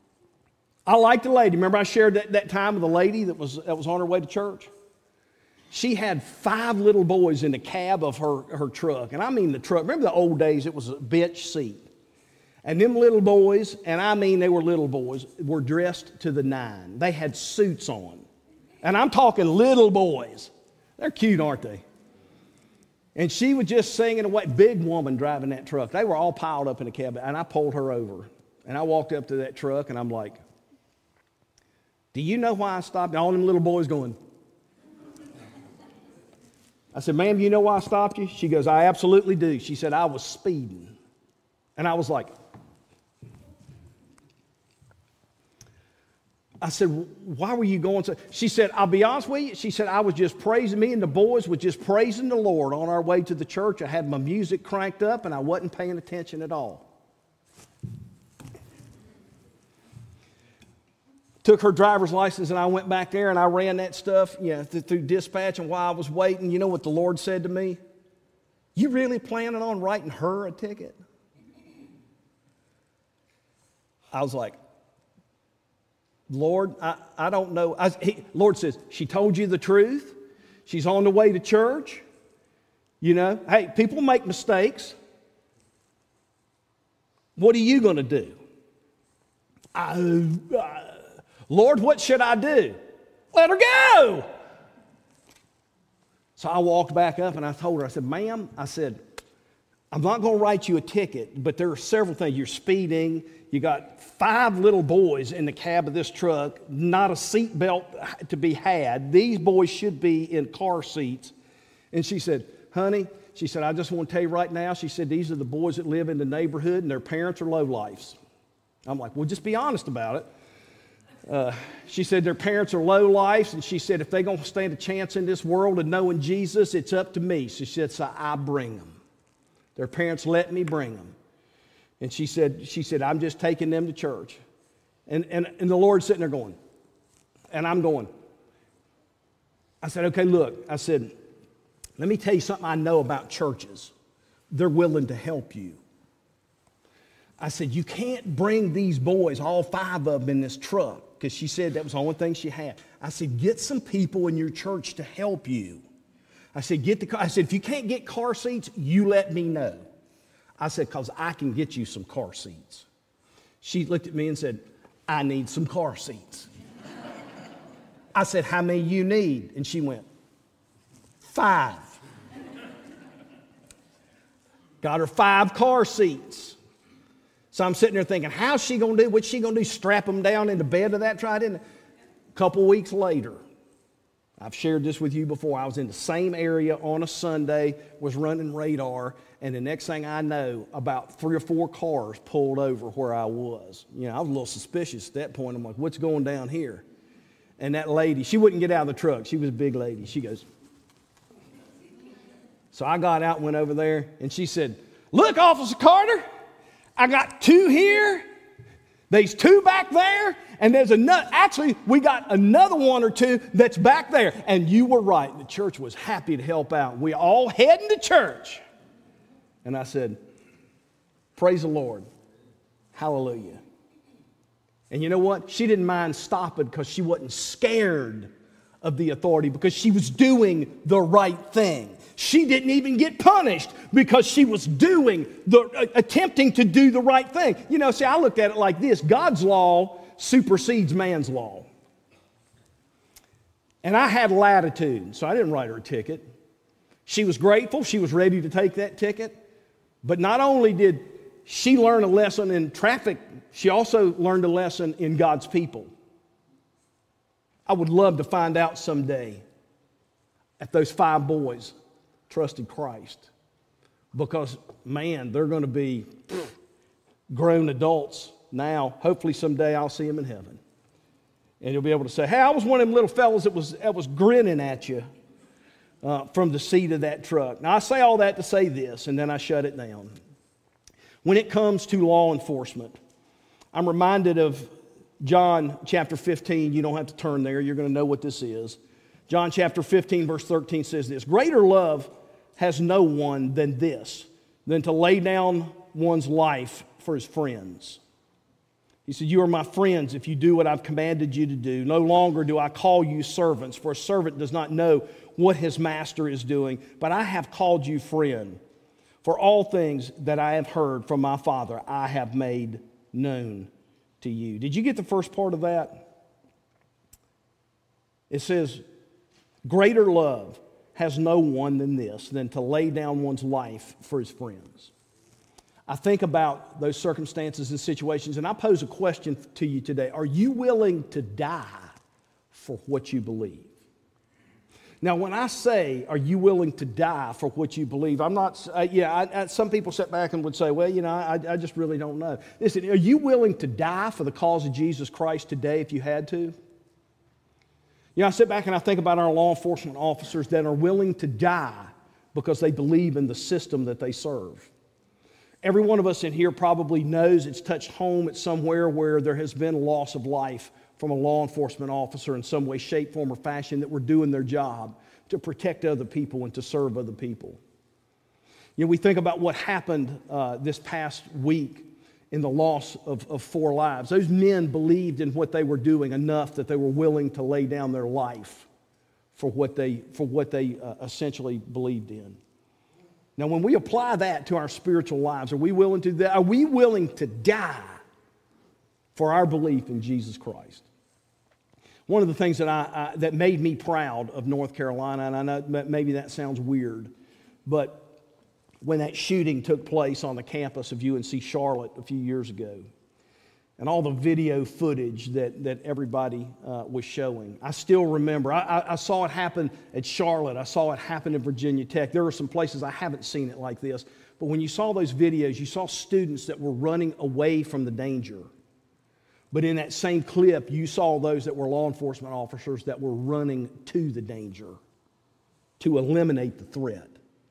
I like the lady. Remember I shared that time with the lady that was on her way to church? She had 5 little boys in the cab of her truck. And I mean the truck. Remember the old days, it was a bench seat. And them little boys, and I mean they were little boys, were dressed to the nine. They had suits on. And I'm talking little boys. They're cute, aren't they? And she was just singing away. Big woman driving that truck. They were all piled up in the cab. And I pulled her over. And I walked up to that truck, and I'm like, do you know why I stopped? And all them little boys going. I said, ma'am, you know why I stopped you? She goes, I absolutely do. She said, I was speeding. And I was like, I said, why were you going so? She said, I'll be honest with you. She said, I was just praising, me and the boys were just praising the Lord on our way to the church. I had my music cranked up and I wasn't paying attention at all. Took her driver's license and I went back there and I ran that stuff, through dispatch. And while I was waiting, you know what the Lord said to me? You really planning on writing her a ticket? I was like, Lord, I don't know. Lord says, she told you the truth. She's on the way to church. Hey, people make mistakes. What are you going to do? Lord, what should I do? Let her go. So I walked back up and I told her, I said, ma'am, I said, I'm not going to write you a ticket, but there are several things. You're speeding. You got 5 little boys in the cab of this truck, not a seat belt to be had. These boys should be in car seats. And she said, honey, she said, I just want to tell you right now, she said, these are the boys that live in the neighborhood and their parents are lowlifes. I'm like, well, just be honest about it. She said their parents are lowlifes, and she said if they're going to stand a chance in this world of knowing Jesus, it's up to me. She said, so I bring them. Their parents let me bring them. And she said, I'm just taking them to church. And the Lord's sitting there going, and I'm going. I said, okay, look. I said, let me tell you something I know about churches. They're willing to help you. I said, you can't bring these boys, all 5 of them, in this truck, because she said that was the only thing she had. I said, get some people in your church to help you. I said, if you can't get car seats, you let me know. I said, because I can get you some car seats. She looked at me and said, I need some car seats. I said, how many you need? And she went, 5. Got her 5 car seats. So I'm sitting there thinking, how's she going to do? What's she going to do? Strap them down in the bed of that truck? A couple weeks later, I've shared this with you before. I was in the same area on a Sunday, was running radar, and the next thing I know, about 3 or 4 cars pulled over where I was. I was a little suspicious at that point. I'm like, what's going down here? And that lady, she wouldn't get out of the truck. She was a big lady. She goes. So I got out and went over there, and she said, look, Officer Carter, I got 2 here. There's 2 back there, and there's another. Actually, we got another 1 or 2 that's back there. And you were right. The church was happy to help out. We all heading to church. And I said, praise the Lord. Hallelujah. And you know what? She didn't mind stopping because she wasn't scared of the authority, because she was doing the right thing. She didn't even get punished because she was attempting to do the right thing. See, I looked at it like this. God's law supersedes man's law. And I had latitude, so I didn't write her a ticket. She was grateful. She was ready to take that ticket. But not only did she learn a lesson in traffic, she also learned a lesson in God's people. I would love to find out someday if those 5 boys trusted Christ, because, man, they're going to be grown adults now. Hopefully someday I'll see them in heaven. And you'll be able to say, hey, I was one of them little fellas that was grinning at you from the seat of that truck. Now, I say all that to say this, and then I shut it down. When it comes to law enforcement, I'm reminded of John chapter 15. You don't have to turn there. You're going to know what this is. John chapter 15, verse 13 says this: greater love has no one than this, than to lay down one's life for his friends. He said, you are my friends if you do what I've commanded you to do. No longer do I call you servants, for a servant does not know what his master is doing, but I have called you friend. For all things that I have heard from my Father, I have made known to you. Did you get the first part of that? It says, greater love has no one than this, than to lay down one's life for his friends. I think about those circumstances and situations, and I pose a question to you today. Are you willing to die for what you believe? Now, when I say, are you willing to die for what you believe, I'm not, some people sit back and would say, well, I just really don't know. Listen, are you willing to die for the cause of Jesus Christ today if you had to? I sit back and I think about our law enforcement officers that are willing to die because they believe in the system that they serve. Every one of us in here probably knows it's touched home at somewhere where there has been loss of life from a law enforcement officer in some way, shape, form, or fashion that were doing their job to protect other people and to serve other people. We think about what happened this past week in the loss of 4 lives. Those men believed in what they were doing enough that they were willing to lay down their life for what they essentially believed in. Now, when we apply that to our spiritual lives, are we willing to do that? Are we willing to die for our belief in Jesus Christ? One of the things that that made me proud of North Carolina, and I know maybe that sounds weird, but when that shooting took place on the campus of UNC Charlotte a few years ago, and all the video footage that everybody was showing. I still remember. I saw it happen at Charlotte. I saw it happen at Virginia Tech. There are some places I haven't seen it like this. But when you saw those videos, you saw students that were running away from the danger. But in that same clip, you saw those that were law enforcement officers that were running to the danger to eliminate the threat.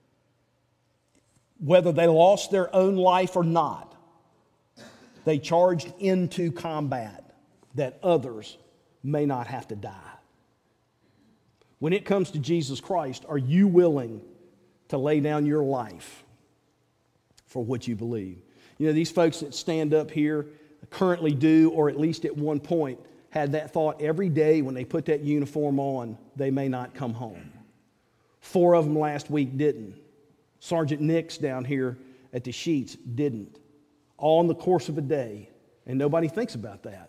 Whether they lost their own life or not, they charged into combat that others may not have to die. When it comes to Jesus Christ, are you willing to lay down your life for what you believe? These folks that stand up here currently do, or at least at one point, had that thought every day when they put that uniform on, they may not come home. 4 of them last week didn't. Sergeant Nix down here at the Sheets didn't. All in the course of a day, and nobody thinks about that.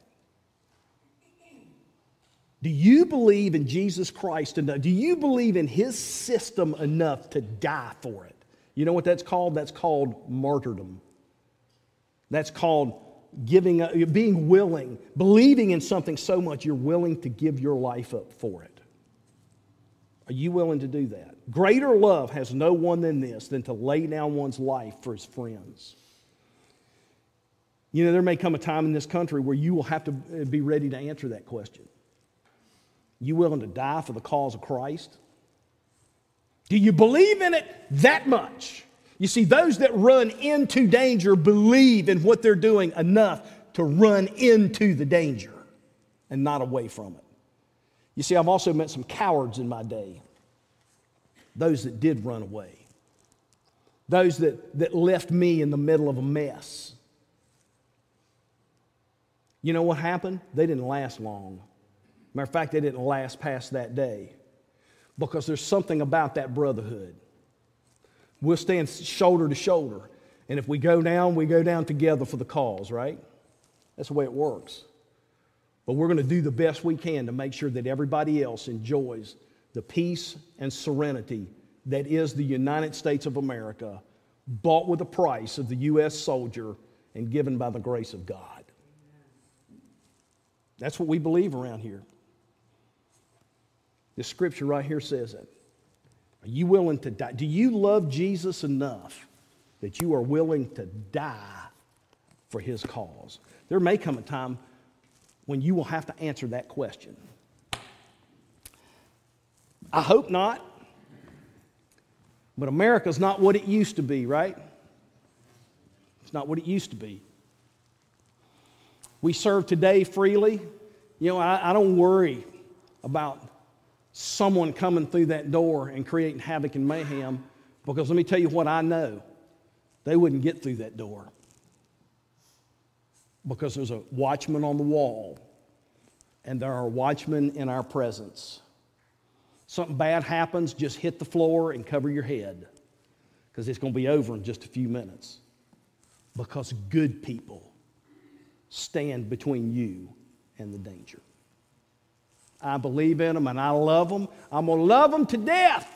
Do you believe in Jesus Christ enough? Do you believe in His system enough to die for it? You know what that's called? That's called martyrdom. That's called being willing, believing in something so much you're willing to give your life up for it. Are you willing to do that? Greater love has no one than this, than to lay down one's life for his friends. There may come a time in this country where you will have to be ready to answer that question. You willing to die for the cause of Christ? Do you believe in it that much? You see, those that run into danger believe in what they're doing enough to run into the danger and not away from it. You see, I've also met some cowards in my day. Those that did run away. Those that left me in the middle of a mess. You know what happened? They didn't last long. Matter of fact, they didn't last past that day. Because there's something about that brotherhood. We'll stand shoulder to shoulder. And if we go down together for the cause, right? That's the way it works. But we're going to do the best we can to make sure that everybody else enjoys the peace and serenity that is the United States of America, bought with the price of the U.S. soldier and given by the grace of God. That's what we believe around here. This scripture right here says it. Are you willing to die? Do you love Jesus enough that you are willing to die for His cause? There may come a time when you will have to answer that question. I hope not. But America's not what it used to be, right? It's not what it used to be. We serve today freely. I don't worry about someone coming through that door and creating havoc and mayhem, because let me tell you what I know. They wouldn't get through that door. because there's a watchman on the wall, and there are watchmen in our presence. Something bad happens, just hit the floor and cover your head, because it's going to be over in just a few minutes. Because good people stand between you and the danger. I believe in them and I love them. I'm going to love them to death.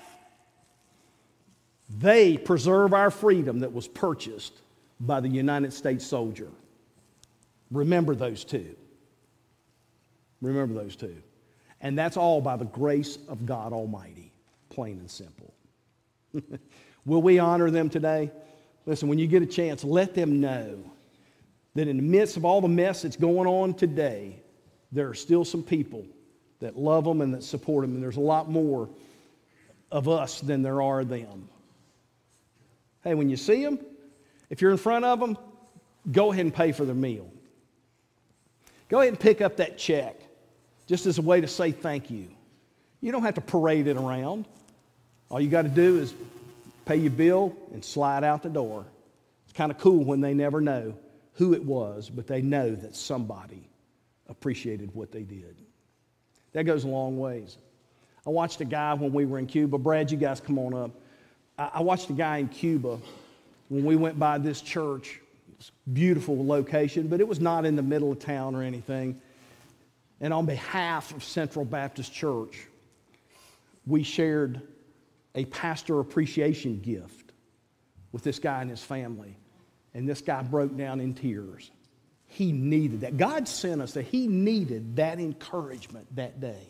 They preserve our freedom that was purchased by the United States soldier. Remember those two. Remember those two. And that's all by the grace of God Almighty, plain and simple. Will we honor them today? Listen, when you get a chance, let them know that in the midst of all the mess that's going on today, there are still some people that love them and that support them, and there's a lot more of us than there are them. Hey, when you see them, if you're in front of them, go ahead and pay for their meal. Go ahead and pick up that check just as a way to say thank you. You don't have to parade it around. All you got to do is pay your bill and slide out the door. It's kind of cool when they never know who it was, but they know that somebody appreciated what they did. That goes a long ways. I watched a guy when we were in Cuba. Brad, you guys come on up. I watched a guy in Cuba when we went by this church. It's a beautiful location, but it was not in the middle of town or anything. And on behalf of Central Baptist Church, we shared a pastor appreciation gift with this guy and his family. And this guy broke down in tears. He needed that. God sent us that he needed that encouragement that day.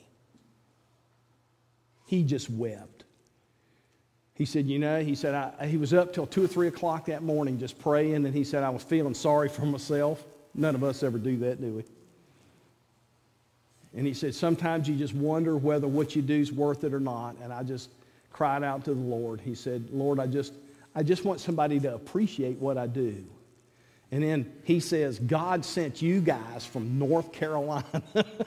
He just wept. He said, he was up till 2 or 3 o'clock that morning just praying, and he said, I was feeling sorry for myself. None of us ever do that, do we? And he said, sometimes you just wonder whether what you do is worth it or not. And I just cried out to the Lord. He said, Lord, I just want somebody to appreciate what I do. And then he says, God sent you guys from North Carolina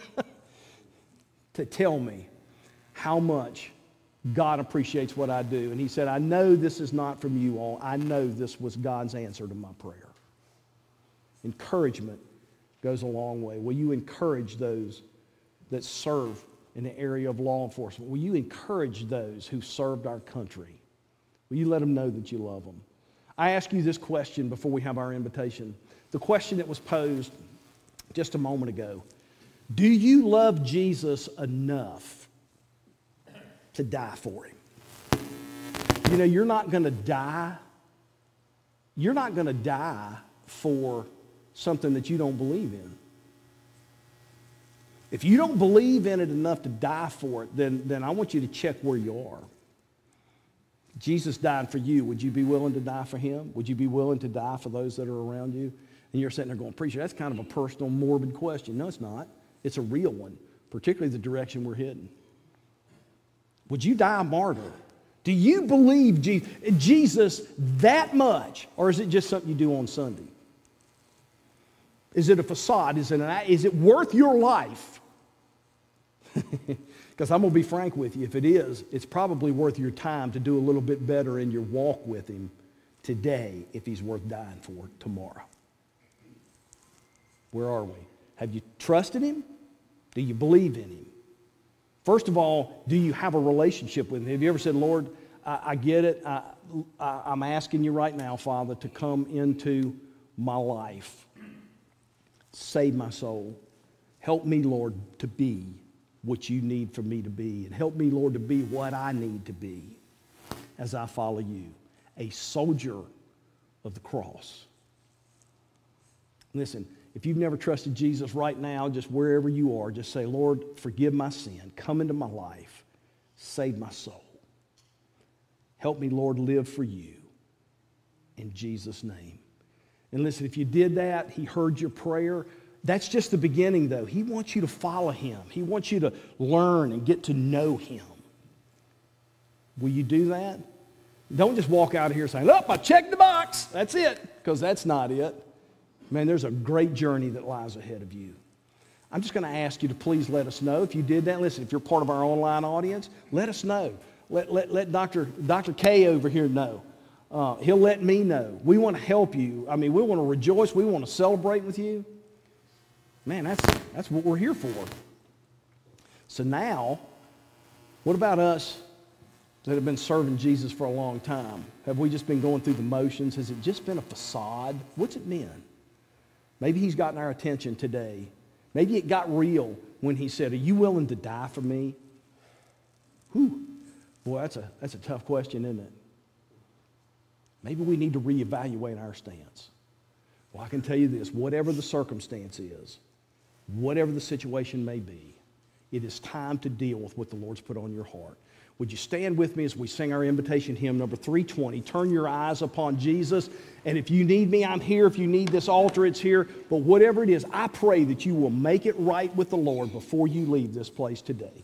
to tell me how much God appreciates what I do. And he said, I know this is not from you all. I know this was God's answer to my prayer. Encouragement goes a long way. Will you encourage those that serve in the area of law enforcement? Will you encourage those who served our country? Will you let them know that you love them? I ask you this question before we have our invitation. The question that was posed just a moment ago. Do you love Jesus enough to die for him? You know, you're not going to die. You're not going to die for something that you don't believe in. If you don't believe in it enough to die for it, then I want you to check where you are. Jesus died for you. Would you be willing to die for him? Would you be willing to die for those that are around you? And you're sitting there going, preacher, that's kind of a personal, morbid question. No, it's not. It's a real one, particularly the direction we're heading. Would you die a martyr? Do you believe Jesus that much, or is it just something you do on Sunday? Is it a facade? Is it worth your life? Because I'm going to be frank with you. If it is, it's probably worth your time to do a little bit better in your walk with him today if he's worth dying for tomorrow. Where are we? Have you trusted him? Do you believe in him? First of all, do you have a relationship with him? Have you ever said, Lord, I get it. I'm asking you right now, Father, to come into my life. Save my soul. Help me, Lord, to be what you need for me to be. And help me, Lord, to be what I need to be as I follow you. A soldier of the cross. Listen, if you've never trusted Jesus right now, just wherever you are, just say, Lord, forgive my sin. Come into my life. Save my soul. Help me, Lord, live for you. In Jesus' name. And listen, if you did that, he heard your prayer. That's just the beginning, though. He wants you to follow him. He wants you to learn and get to know him. Will you do that? Don't just walk out of here saying, I checked the box. That's it. Because that's not it. Man, there's a great journey that lies ahead of you. I'm just going to ask you to please let us know if you did that. Listen, if you're part of our online audience, let us know. Let Dr. K over here know. He'll let me know. We want to help you. I mean, we want to rejoice. We want to celebrate with you. Man, that's what we're here for. So now, what about us that have been serving Jesus for a long time? Have we just been going through the motions? Has it just been a facade? What's it been? Maybe he's gotten our attention today. Maybe it got real when he said, are you willing to die for me? Whew. Boy, that's a tough question, isn't it? Maybe we need to reevaluate our stance. Well, I can tell you this, whatever the circumstance is, whatever the situation may be, it is time to deal with what the Lord's put on your heart. Would you stand with me as we sing our invitation hymn, number 320? Turn your eyes upon Jesus. And if you need me, I'm here. If you need this altar, it's here. But whatever it is, I pray that you will make it right with the Lord before you leave this place today.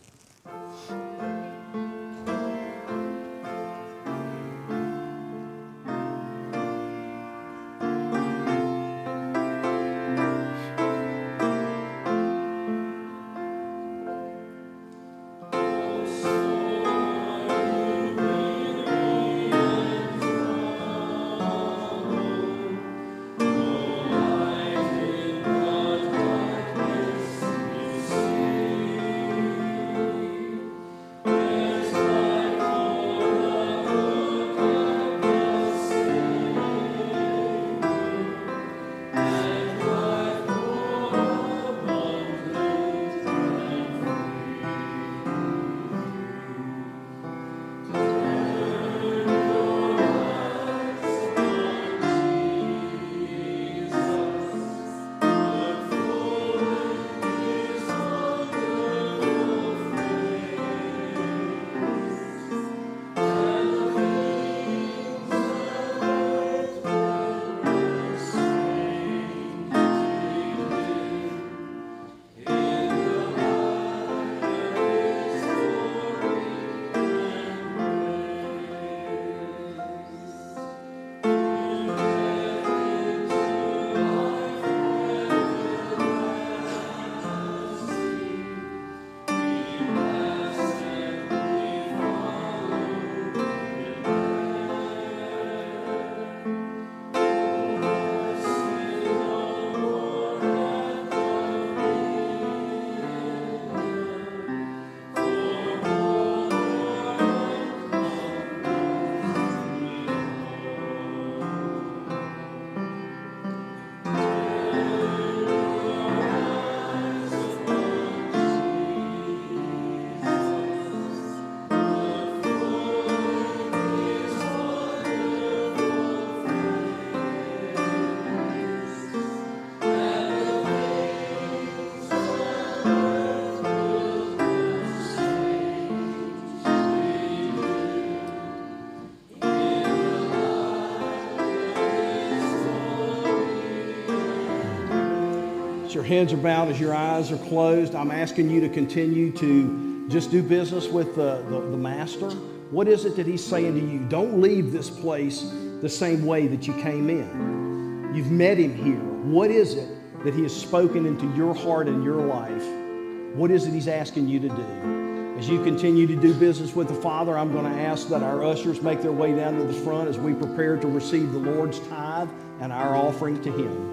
As your heads are bowed, as your eyes are closed, I'm asking you to continue to just do business with the Master. What is it that he's saying to you? Don't leave this place the same way that you came in. You've met him here. What is it that he has spoken into your heart and your life? What is it he's asking you to do? As you continue to do business with the Father, I'm going to ask that our ushers make their way down to the front as we prepare to receive the Lord's tithe and our offering to him.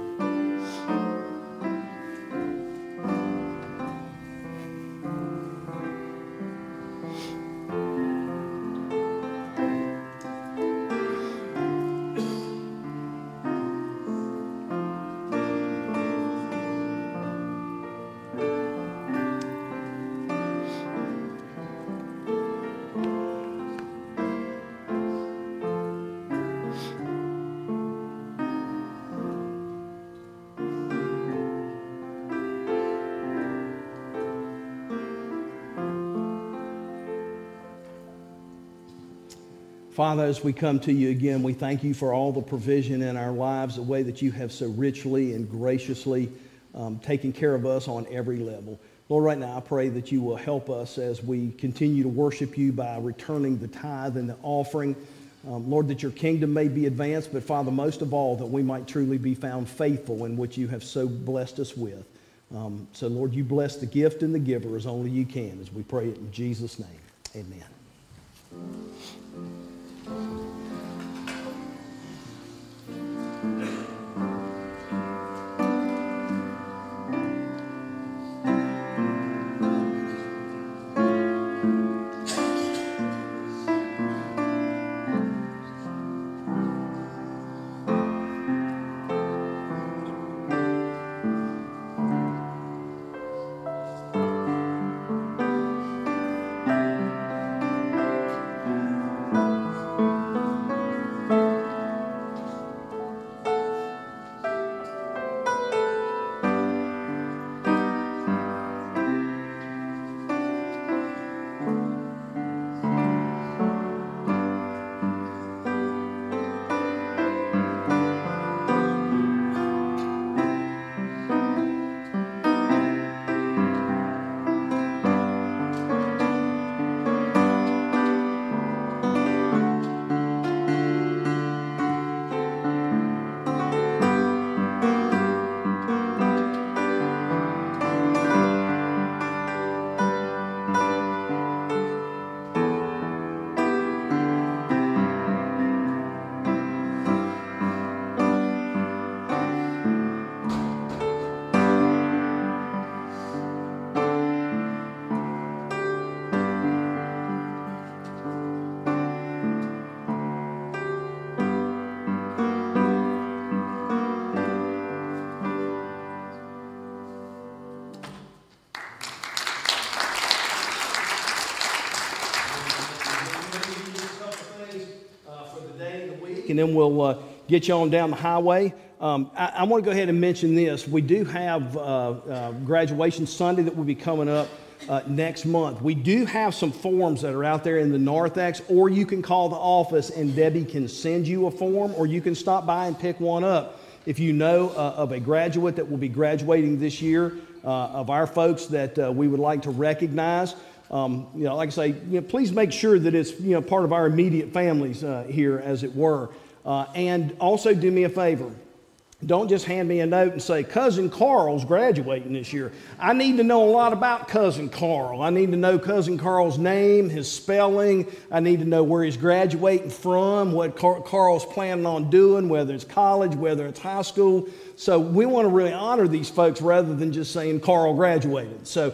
Father, as we come to you again, we thank you for all the provision in our lives, the way that you have so richly and graciously taken care of us on every level. Lord, right now I pray that you will help us as we continue to worship you by returning the tithe and the offering. Lord, that your kingdom may be advanced, but Father, most of all, that we might truly be found faithful in what you have so blessed us with. So Lord, you bless the gift and the giver as only you can, as we pray it in Jesus' name. Amen. and then we'll get you on down the highway. I want to go ahead and mention this. We do have graduation Sunday that will be coming up next month. We do have some forms that are out there in the narthex, or you can call the office and Debbie can send you a form, or you can stop by and pick one up. If you know of a graduate that will be graduating this year, of our folks that we would like to recognize, like I say, please make sure that it's part of our immediate families here, as it were. And also do me a favor. Don't just hand me a note and say, Cousin Carl's graduating this year. I need to know a lot about Cousin Carl. I need to know Cousin Carl's name, his spelling. I need to know where he's graduating from, what Carl's planning on doing, whether it's college, whether it's high school. So we want to really honor these folks rather than just saying Carl graduated. So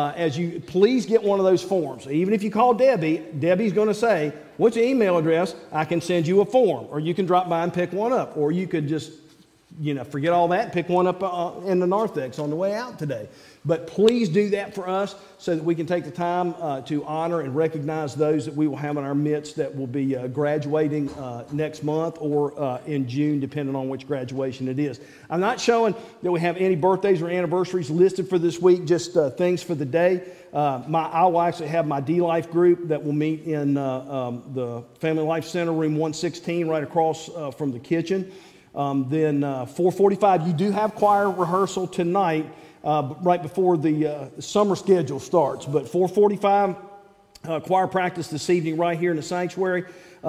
please get one of those forms. Even if you call Debbie, Debbie's going to say, what's your email address? I can send you a form. Or you can drop by and pick one up. Or you could just forget all that, pick one up in the narthex on the way out today. But please do that for us so that we can take the time to honor and recognize those that we will have in our midst that will be graduating next month or in June, depending on which graduation it is. I'm not showing that we have any birthdays or anniversaries listed for this week, just things for the day. I will actually have my D-Life group that will meet in the Family Life Center, room 116, right across from the kitchen. Then 4:45, you do have choir rehearsal tonight, right before the summer schedule starts. But 4:45, choir practice this evening right here in the sanctuary.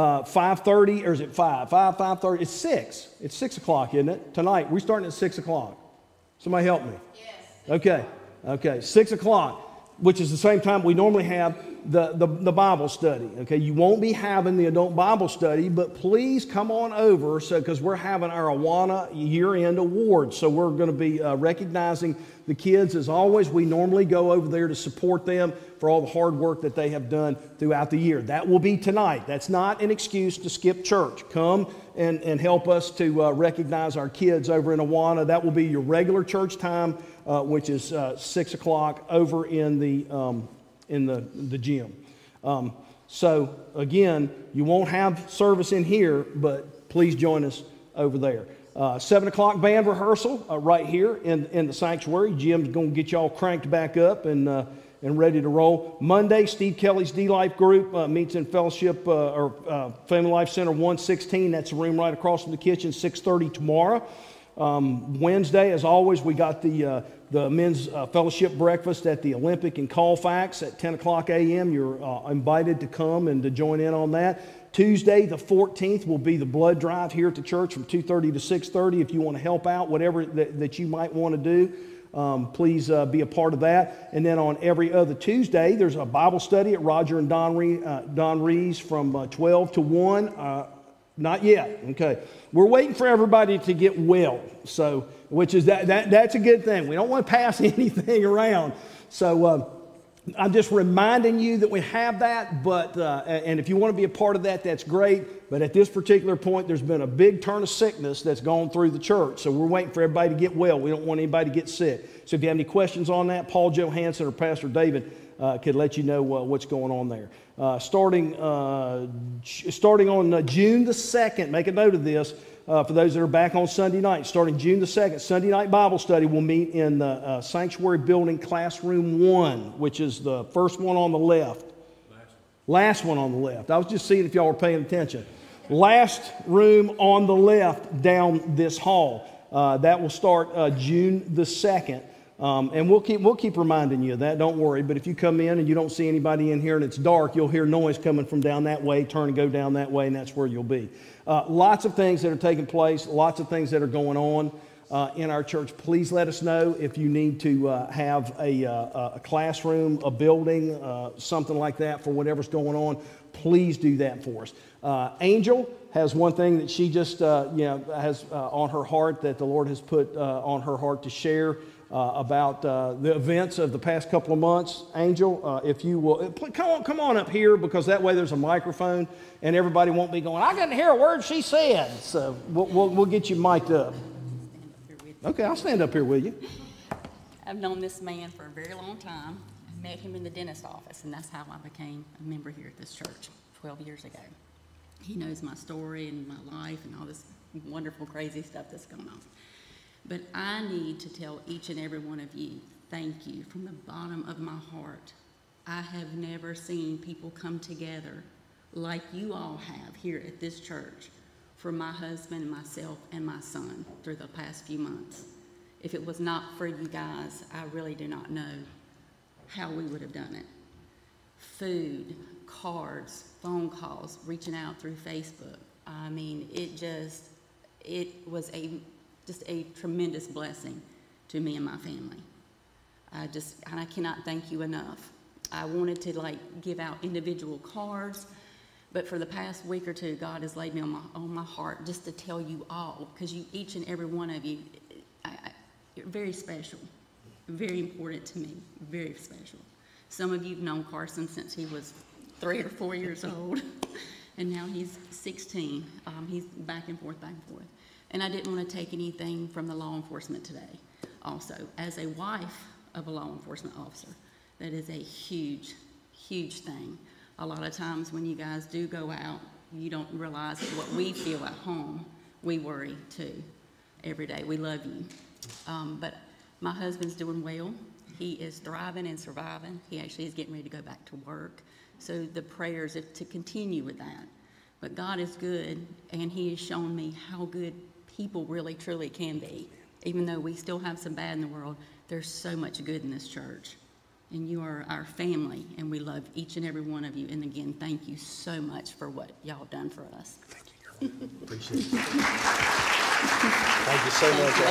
5:30, or is it 5? 5:30, it's 6. It's 6 o'clock, isn't it? Tonight, we're starting at 6 o'clock. Somebody help me. Yes. Okay, 6 o'clock, which is the same time we normally have the Bible study. Okay, you won't be having the adult Bible study, but please come on over because we're having our Awana year-end awards. So we're going to be recognizing the kids. As always, we normally go over there to support them for all the hard work that they have done throughout the year. That will be tonight. That's not an excuse to skip church. Come and help us to recognize our kids over in Awana. That will be your regular church time, which is 6 o'clock over in the gym. So again, you won't have service in here, but please join us over there. 7 o'clock band rehearsal right here in the sanctuary. Jim's going to get y'all cranked back up and ready to roll. Monday, Steve Kelly's D-Life group meets in Fellowship or Family Life Center 116. That's the room right across from the kitchen, 6:30 tomorrow. Wednesday, as always, we got the men's fellowship breakfast at the Olympic in Colfax at 10 o'clock a.m. You're invited to come and to join in on that. Tuesday, the 14th, will be the blood drive here at the church from 2:30 to 6:30. If you want to help out, whatever that you might want to do, please be a part of that. And then on every other Tuesday, there's a Bible study at Roger and Don Rees from 12 to 1. Not yet. Okay. We're waiting for everybody to get well. So, which is that's a good thing. We don't want to pass anything around. So, I'm just reminding you that we have that, but and if you want to be a part of that, that's great. But at this particular point, there's been a big turn of sickness that's gone through the church. So we're waiting for everybody to get well. We don't want anybody to get sick. So if you have any questions on that, Paul Johansson or Pastor David could let you know what's going on there. Starting on June the 2nd, make a note of this. For those that are back on Sunday night, starting June the 2nd, Sunday night Bible study will meet in the Sanctuary Building Classroom 1, which is the first one on the left. Last one on the left. I was just seeing if y'all were paying attention. Last room on the left down this hall. That will start June the 2nd. And we'll keep reminding you of that, don't worry. But if you come in and you don't see anybody in here and it's dark, you'll hear noise coming from down that way, turn and go down that way, and that's where you'll be. Lots of things that are taking place, lots of things that are going on in our church. Please let us know if you need to have a classroom, a building, something like that for whatever's going on. Please do that for us. Angel has one thing that she just has on her heart that the Lord has put on her heart to share. About the events of the past couple of months. Angel, if you will, come on up here, because that way there's a microphone and everybody won't be going, I couldn't hear a word she said. So we'll get you mic'd up. Okay, I'll stand up here with you. I've known this man for a very long time. I met him in the dentist office, and that's how I became a member here at this church 12 years ago. He knows my story and my life and all this wonderful, crazy stuff that's going on. But I need to tell each and every one of you, thank you from the bottom of my heart. I have never seen people come together like you all have here at this church for my husband, myself, and my son through the past few months. If it was not for you guys, I really do not know how we would have done it. Food, cards, phone calls, reaching out through Facebook. I mean, it was just a tremendous blessing to me and my family. And I cannot thank you enough. I wanted to give out individual cards, but for the past week or two, God has laid me on my heart just to tell you all, because each and every one of you, you're very special, very important to me, very special. Some of you have known Carson since he was 3 or 4 years old, and now he's 16. He's back and forth. And I didn't want to take anything from the law enforcement today. Also, as a wife of a law enforcement officer, that is a huge, huge thing. A lot of times when you guys do go out, you don't realize what we feel at home. We worry too, every day. We love you. But my husband's doing well. He is thriving and surviving. He actually is getting ready to go back to work. So the prayers are to continue with that. But God is good, and he has shown me how good people really, truly can be. Even though we still have some bad in the world, there's so much good in this church. And you are our family, and we love each and every one of you. And again, thank you so much for what y'all have done for us. Thank you, girl. Appreciate it. Thank you so much.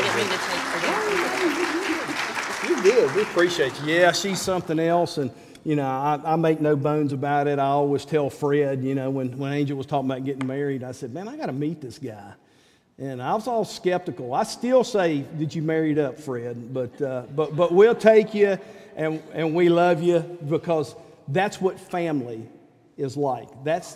I didn't mean to take You did. We appreciate you. Yeah, she's something else, and I make no bones about it. I always tell Fred, when Angel was talking about getting married, I said, man, I got to meet this guy. And I was all skeptical. I still say that you married up, Fred, but we'll take you, and we love you, because that's what family is like. That's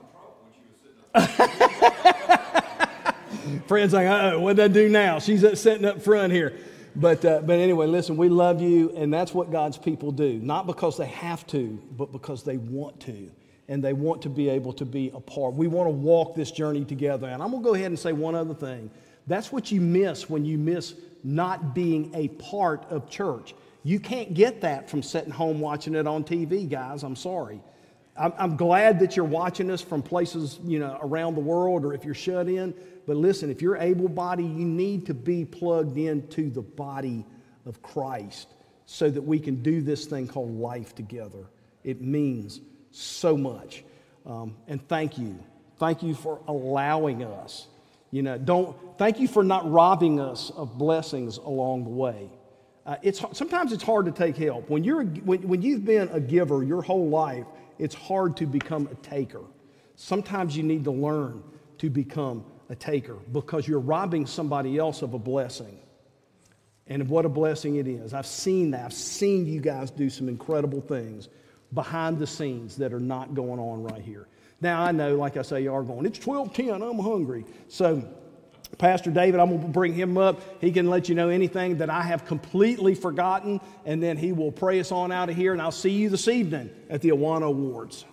Fred's like, what'd I do now? She's sitting up front here. But anyway, listen, we love you, and that's what God's people do. Not because they have to, but because they want to. And they want to be able to be a part. We want to walk this journey together. And I'm going to go ahead and say one other thing. That's what you miss when you miss not being a part of church. You can't get that from sitting home watching it on TV, guys. I'm sorry. I'm glad that you're watching us from places, around the world, or if you're shut in. But listen, if you're able-bodied, you need to be plugged into the body of Christ so that we can do this thing called life together. It means so much. And thank you. Thank you for allowing us. Thank you for not robbing us of blessings along the way. Sometimes it's hard to take help. When you've been a giver your whole life, it's hard to become a taker. Sometimes you need to learn to become a taker because you're robbing somebody else of a blessing. And what a blessing it is. I've seen that. I've seen you guys do some incredible things behind the scenes that are not going on right here. Now, I know, like I say, you are going, it's 12:10, I'm hungry. So, Pastor David, I'm going to bring him up. He can let you know anything that I have completely forgotten, and then he will pray us on out of here, and I'll see you this evening at the Awana Awards.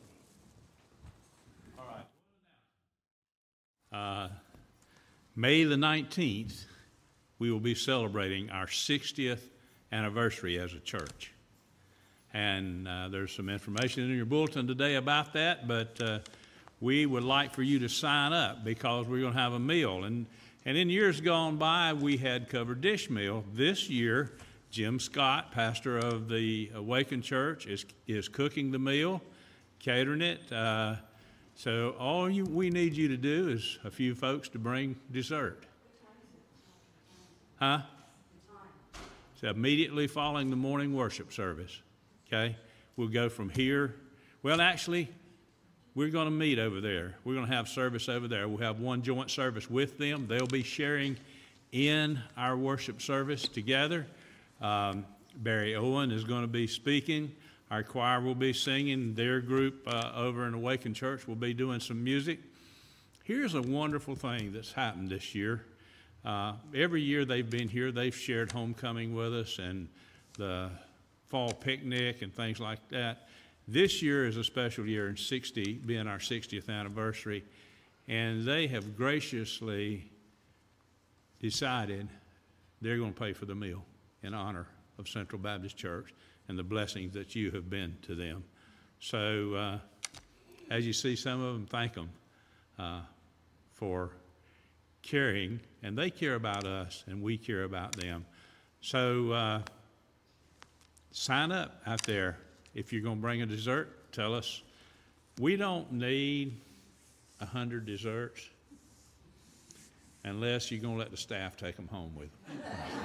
All right. May the 19th, we will be celebrating our 60th anniversary as a church. And there's some information in your bulletin today about that, but we would like for you to sign up because we're going to have a meal. And in years gone by, we had covered dish meal. This year, Jim Scott, pastor of the Awakened Church, is cooking the meal, catering it. So all we need you to do is a few folks to bring dessert. Huh? So immediately following the morning worship service. Okay, we'll go from here. Well, actually, we're going to meet over there. We're going to have service over there. We'll have one joint service with them. They'll be sharing in our worship service together. Barry Owen is going to be speaking. Our choir will be singing. Their group over in Awakened Church will be doing some music. Here's a wonderful thing that's happened this year. Every year they've been here, they've shared homecoming with us and the fall picnic and things like that. This year is a special year, in being our 60th anniversary, and they have graciously decided they're going to pay for the meal in honor of Central Baptist Church and the blessings that you have been to them. So as you see some of them, thank them for caring, and they care about us, and we care about them. So sign up out there. If you're going to bring a dessert, tell us. We don't need 100 desserts unless you're going to let the staff take them home with them.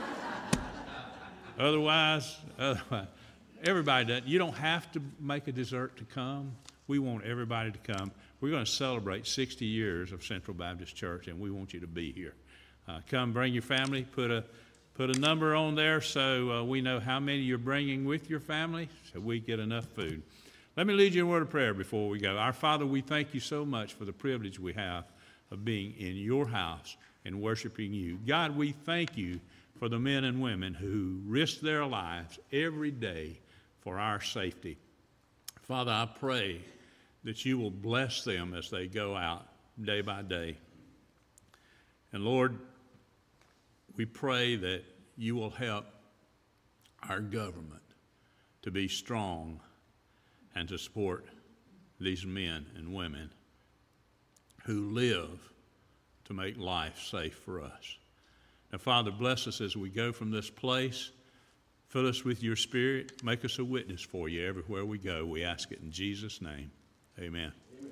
Otherwise, everybody does. You don't have to make a dessert to come. We want everybody to come. We're going to celebrate 60 years of Central Baptist Church, and we want you to be here. Come, bring your family. Put a number on there so we know how many you're bringing with your family, so we get enough food. Let me lead you in a word of prayer before we go. Our Father, we thank you so much for the privilege we have of being in your house and worshiping you. God, we thank you for the men and women who risk their lives every day for our safety. Father, I pray that you will bless them as they go out day by day. And Lord, we pray that you will help our government to be strong and to support these men and women who live to make life safe for us. Now, Father, bless us as we go from this place. Fill us with your Spirit. Make us a witness for you everywhere we go. We ask it in Jesus' name. Amen.